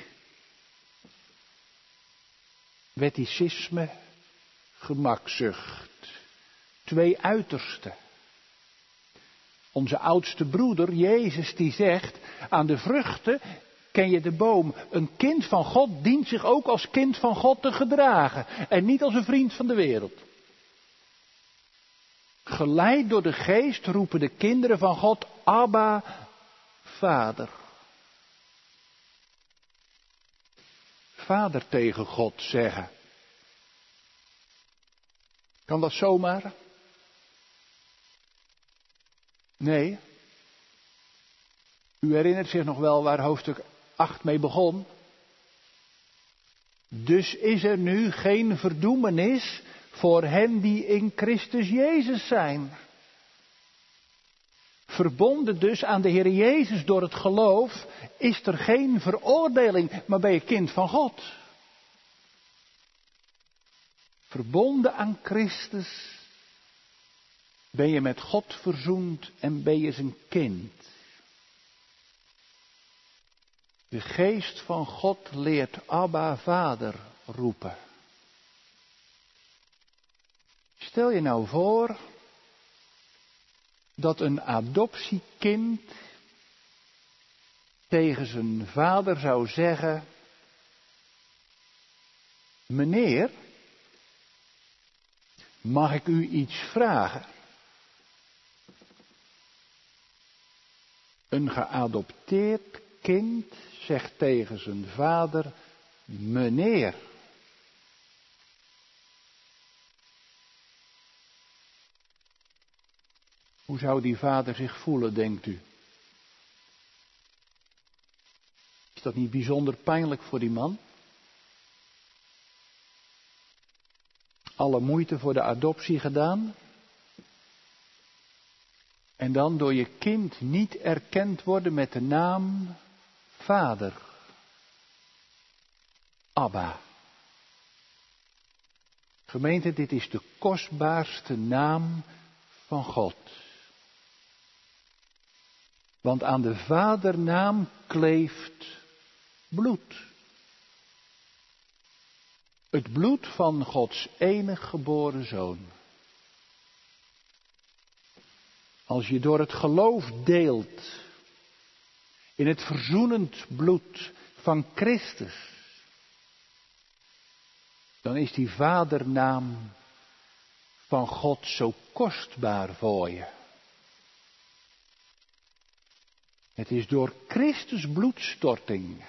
Wetticisme, gemakzucht. Twee uitersten. Onze oudste broeder, Jezus, die zegt, aan de vruchten ken je de boom. Een kind van God dient zich ook als kind van God te gedragen. En niet als een vriend van de wereld. Geleid door de geest roepen de kinderen van God, Abba, Vader. Vader tegen God zeggen. Kan dat zomaar? Nee. U herinnert zich nog wel waar hoofdstuk acht mee begon. Dus is er nu geen verdoemenis voor hen die in Christus Jezus zijn. Verbonden dus aan de Heer Jezus door het geloof is er geen veroordeling, maar ben je kind van God. Verbonden aan Christus ben je met God verzoend en ben je zijn kind. De geest van God leert Abba, Vader roepen. Stel je nou voor dat een adoptiekind tegen zijn vader zou zeggen: meneer, mag ik u iets vragen? Een geadopteerd kind zegt tegen zijn vader: meneer. Hoe zou die vader zich voelen, denkt u? Is dat niet bijzonder pijnlijk voor die man? Alle moeite voor de adoptie gedaan. En dan door je kind niet erkend worden met de naam Vader. Abba. Gemeente, dit is de kostbaarste naam van God. Want aan de vadernaam kleeft bloed. Het bloed van Gods enig geboren zoon. Als je door het geloof deelt in het verzoenend bloed van Christus, dan is die vadernaam van God zo kostbaar voor je. Het is door Christus bloedstorting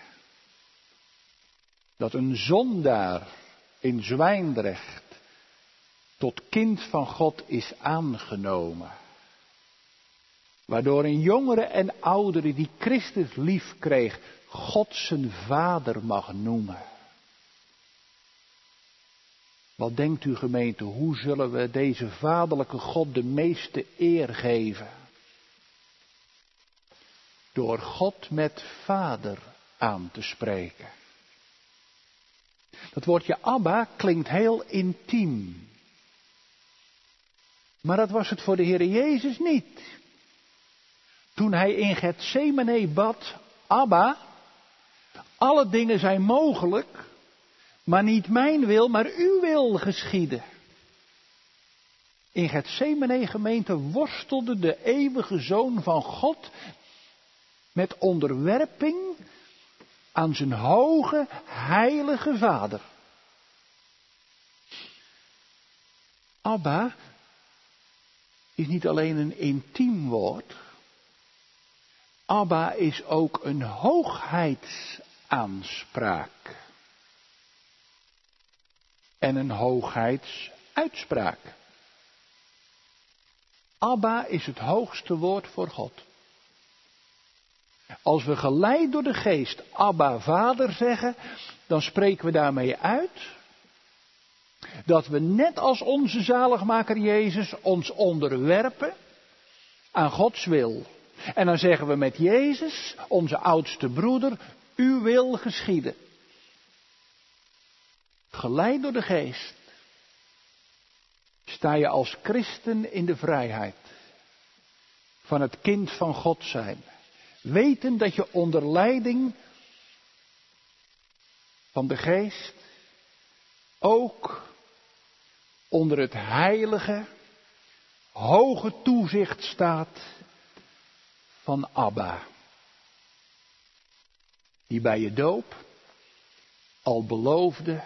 dat een zondaar in Zwijndrecht tot kind van God is aangenomen. Waardoor een jongere en oudere die Christus lief kreeg, God zijn vader mag noemen. Wat denkt u, gemeente, hoe zullen we deze vaderlijke God de meeste eer geven? Door God met vader aan te spreken. Dat woordje Abba klinkt heel intiem. Maar dat was het voor de Heer Jezus niet. Toen hij in Getsemane bad, Abba, alle dingen zijn mogelijk, maar niet mijn wil, maar uw wil geschieden. In Getsemane, gemeente, worstelde de eeuwige Zoon van God met onderwerping aan zijn hoge, heilige Vader. Abba is niet alleen een intiem woord. Abba is ook een hoogheidsaanspraak. En een hoogheidsuitspraak. Abba is het hoogste woord voor God. Als we geleid door de geest Abba Vader zeggen, dan spreken we daarmee uit dat we net als onze zaligmaker Jezus ons onderwerpen aan Gods wil. En dan zeggen we met Jezus, onze oudste broeder, uw wil geschieden. Geleid door de geest sta je als christen in de vrijheid van het kind van God zijn. Weten dat je onder leiding van de geest ook onder het heilige, hoge toezicht staat van Abba. Die bij je doop al beloofde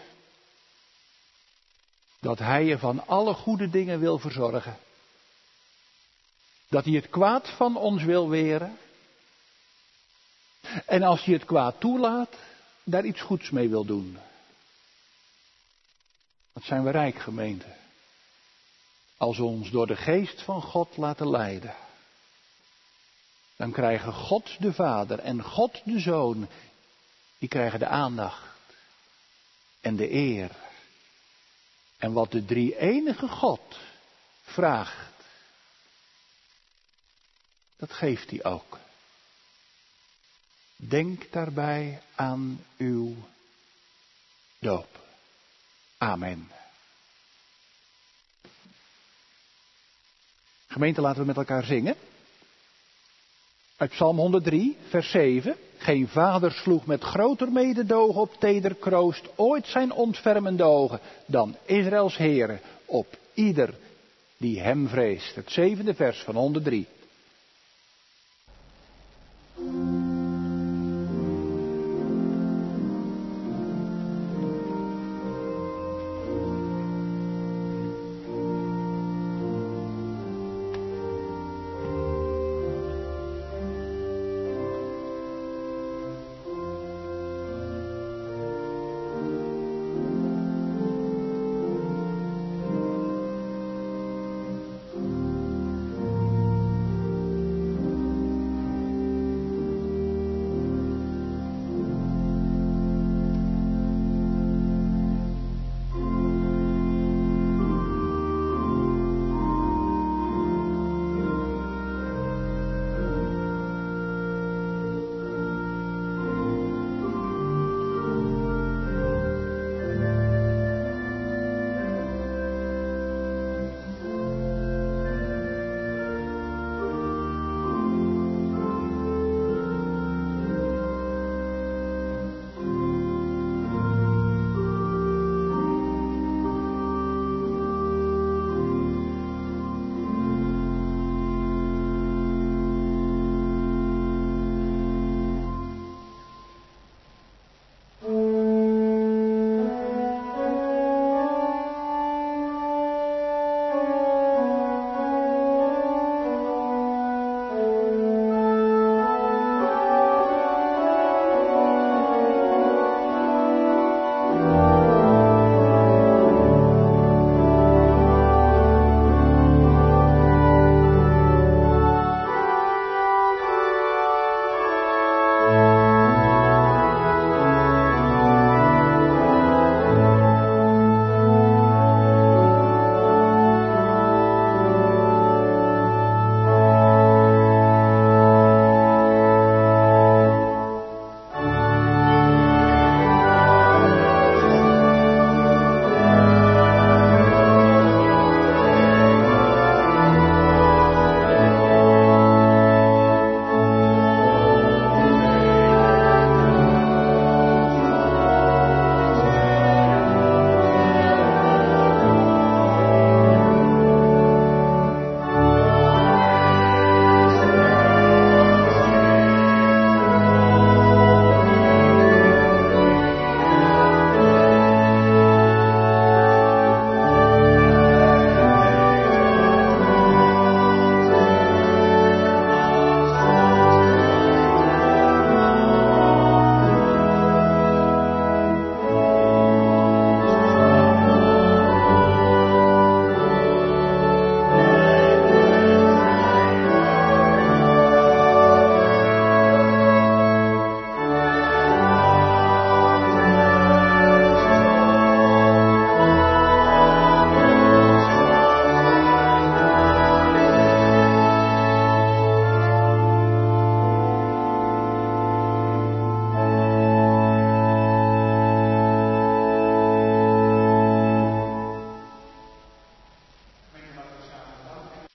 dat hij je van alle goede dingen wil verzorgen. Dat hij het kwaad van ons wil weren. En als hij het kwaad toelaat, daar iets goeds mee wil doen. Wat zijn we rijk, gemeente. Als we ons door de geest van God laten leiden. Dan krijgen God de Vader en God de Zoon, die krijgen de aandacht en de eer. En wat de drie-enige God vraagt, dat geeft hij ook. Denk daarbij aan uw doop. Amen. Gemeente, laten we met elkaar zingen. Uit Psalm honderddrie, vers zeven. Geen vader sloeg met groter mededogen op teder kroost ooit zijn ontfermende ogen dan Israëls Heere op ieder die hem vreest. Het zevende vers van honderddrie.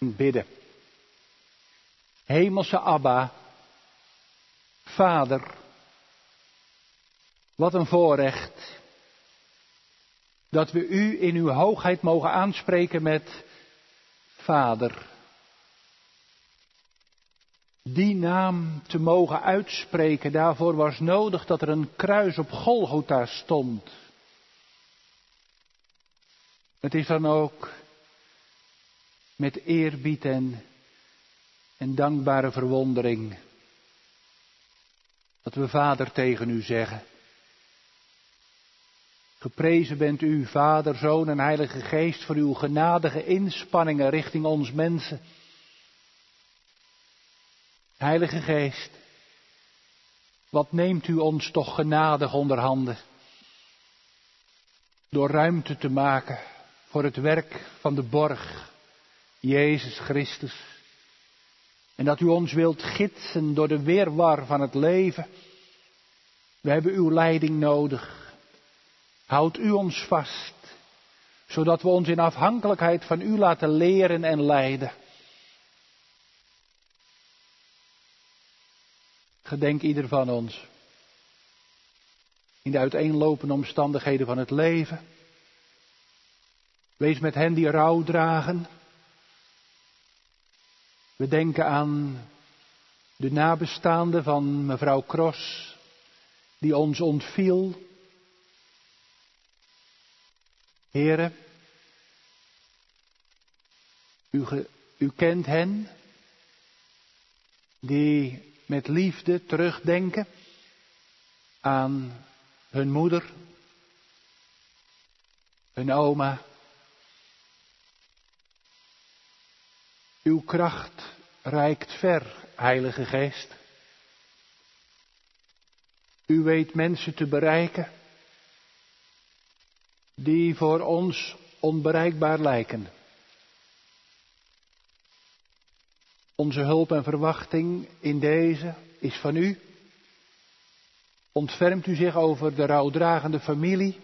bidden. Hemelse Abba, Vader, wat een voorrecht dat we u in uw hoogheid mogen aanspreken met Vader. Die naam te mogen uitspreken, daarvoor was nodig dat er een kruis op Golgotha stond. Het is dan ook met eerbied en, en dankbare verwondering dat we Vader tegen u zeggen. Geprezen bent u, Vader, Zoon en Heilige Geest, voor uw genadige inspanningen richting ons mensen. Heilige Geest, wat neemt u ons toch genadig onder handen, door ruimte te maken voor het werk van de borg, Jezus Christus. En dat u ons wilt gidsen door de weerwar van het leven. We hebben uw leiding nodig. Houd u ons vast, zodat we ons in afhankelijkheid van u laten leren en leiden. Gedenk ieder van ons in de uiteenlopende omstandigheden van het leven. Wees met hen die rouw dragen. We denken aan de nabestaanden van mevrouw Kros, die ons ontviel. Heren, u, ge, u kent hen die met liefde terugdenken aan hun moeder, hun oma. Uw kracht reikt ver, Heilige Geest. U weet mensen te bereiken die voor ons onbereikbaar lijken. Onze hulp en verwachting in deze is van u. Ontfermt u zich over de rouwdragende familie.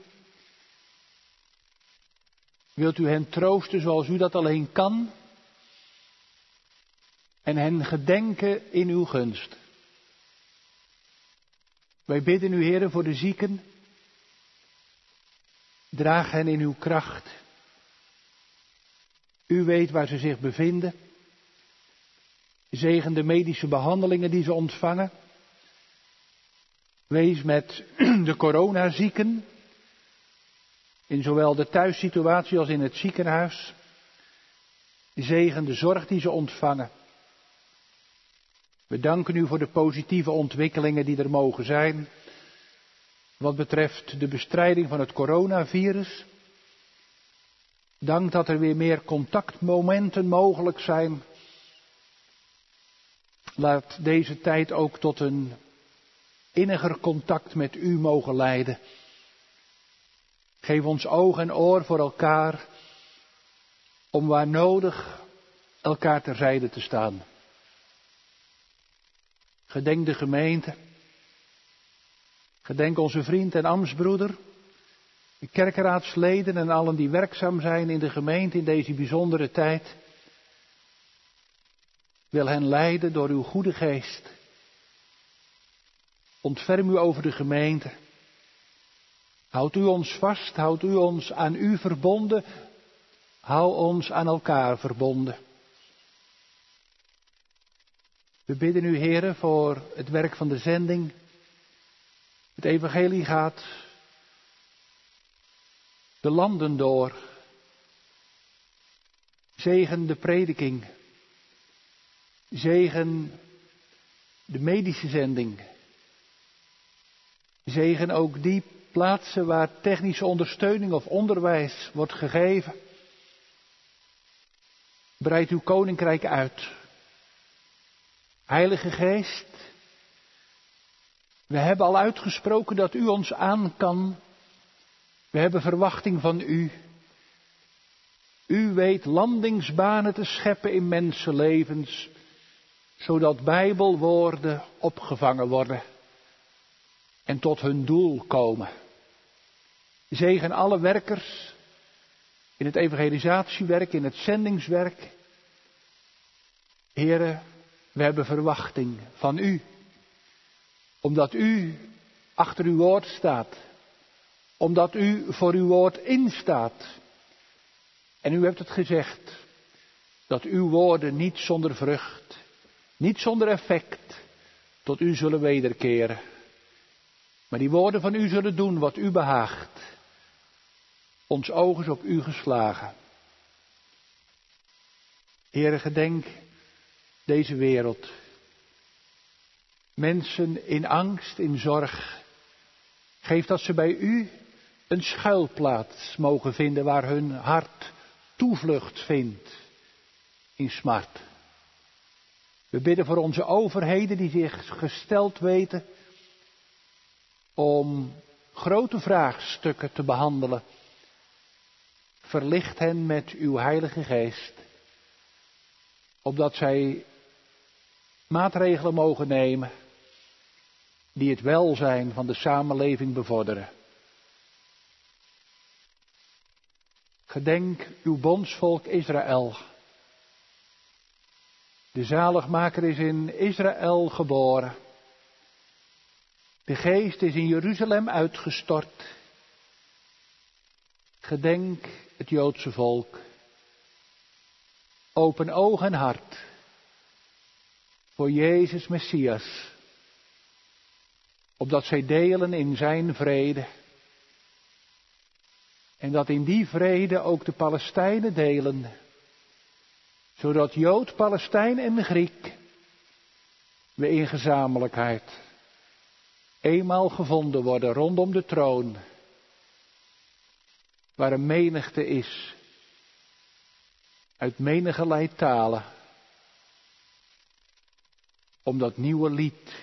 Wilt u hen troosten zoals u dat alleen kan? En hen gedenken in uw gunst. Wij bidden u, Heere, voor de zieken. Draag hen in uw kracht. U weet waar ze zich bevinden. Zegen de medische behandelingen die ze ontvangen. Wees met de coronazieken, in zowel de thuissituatie als in het ziekenhuis. Zegen de zorg die ze ontvangen. We danken u voor de positieve ontwikkelingen die er mogen zijn, wat betreft de bestrijding van het coronavirus. Dank dat er weer meer contactmomenten mogelijk zijn. Laat deze tijd ook tot een inniger contact met u mogen leiden. Geef ons oog en oor voor elkaar, om waar nodig elkaar terzijde te staan. Gedenk de gemeente. Gedenk onze vriend en ambtsbroeder, de kerkeraadsleden en allen die werkzaam zijn in de gemeente in deze bijzondere tijd. Wil hen leiden door uw goede geest. Ontferm u over de gemeente. Houd u ons vast, houd u ons aan u verbonden. Hou ons aan elkaar verbonden. We bidden u, Heere, voor het werk van de zending. Het evangelie gaat de landen door. Zegen de prediking. Zegen de medische zending. Zegen ook die plaatsen waar technische ondersteuning of onderwijs wordt gegeven. Breid uw koninkrijk uit. Heilige Geest, we hebben al uitgesproken dat u ons aan kan. We hebben verwachting van u. U weet landingsbanen te scheppen in mensenlevens, zodat Bijbelwoorden opgevangen worden en tot hun doel komen. Zegen alle werkers in het evangelisatiewerk, in het zendingswerk. Heere, we hebben verwachting van u. Omdat u achter uw woord staat. Omdat u voor uw woord instaat. En u hebt het gezegd. Dat uw woorden niet zonder vrucht. Niet zonder effect. Tot u zullen wederkeren. Maar die woorden van u zullen doen wat u behaagt. Ons oog is op u geslagen. Heere, gedenk deze wereld. Mensen in angst, in zorg. Geef dat ze bij u een schuilplaats mogen vinden waar hun hart toevlucht vindt in smart. We bidden voor onze overheden die zich gesteld weten om grote vraagstukken te behandelen. Verlicht hen met uw Heilige Geest, opdat zij maatregelen mogen nemen die het welzijn van de samenleving bevorderen. Gedenk uw bondsvolk Israël. De zaligmaker is in Israël geboren. De geest is in Jeruzalem uitgestort. Gedenk het Joodse volk. Open oog en hart voor Jezus Messias. Opdat zij delen in zijn vrede. En dat in die vrede ook de Palestijnen delen. Zodat Jood, Palestijn en Griek we in gezamenlijkheid eenmaal gevonden worden rondom de troon. Waar een menigte is uit menigerlei talen. Om dat nieuwe lied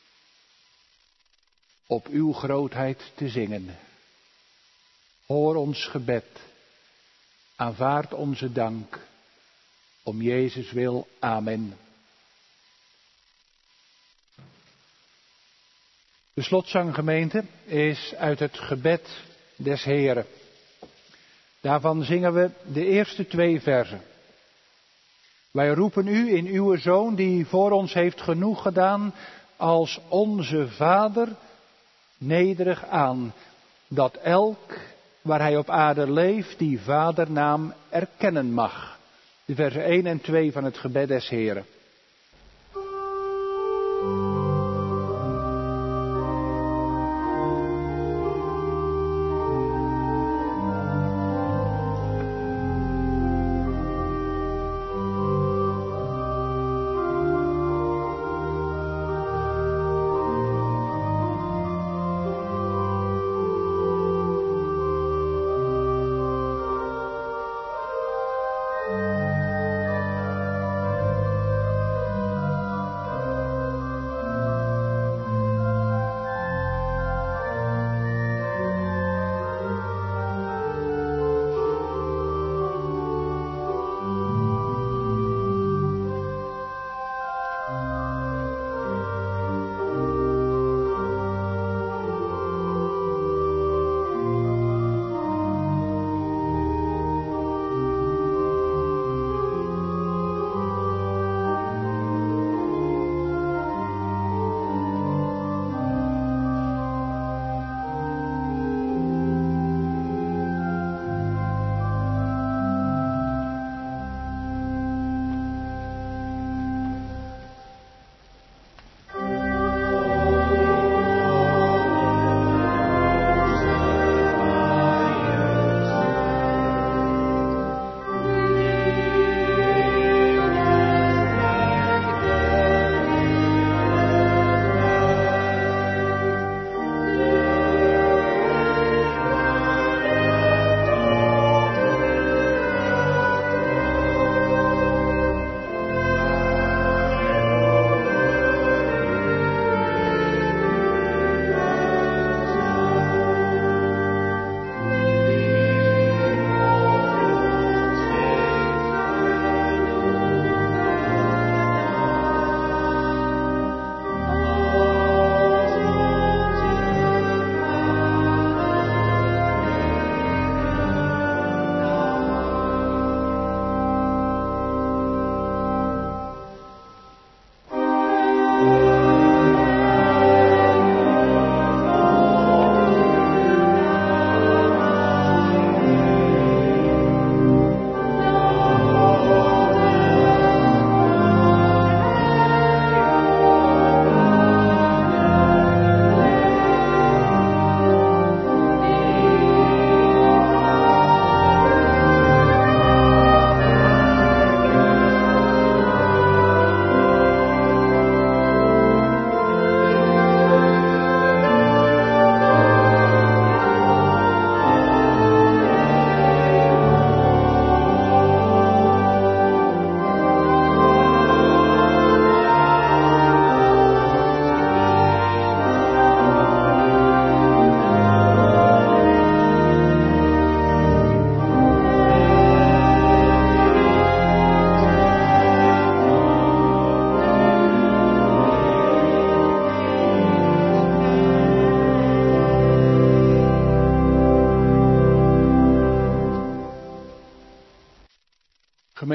op uw grootheid te zingen. Hoor ons gebed. Aanvaard onze dank. Om Jezus wil. Amen. De slotzanggemeente is uit het gebed des Heren. Daarvan zingen we de eerste twee verzen. Wij roepen u in uw Zoon die voor ons heeft genoeg gedaan als onze Vader nederig aan. Dat elk waar hij op aarde leeft die vadernaam erkennen mag. De versen één en twee van het gebed des Heren.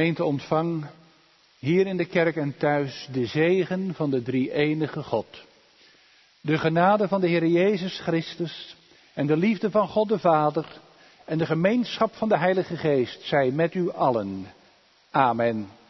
Gemeente, ontvang hier in de kerk en thuis de zegen van de drie-enige God. De genade van de Heer Jezus Christus en de liefde van God de Vader en de gemeenschap van de Heilige Geest zij met u allen. Amen.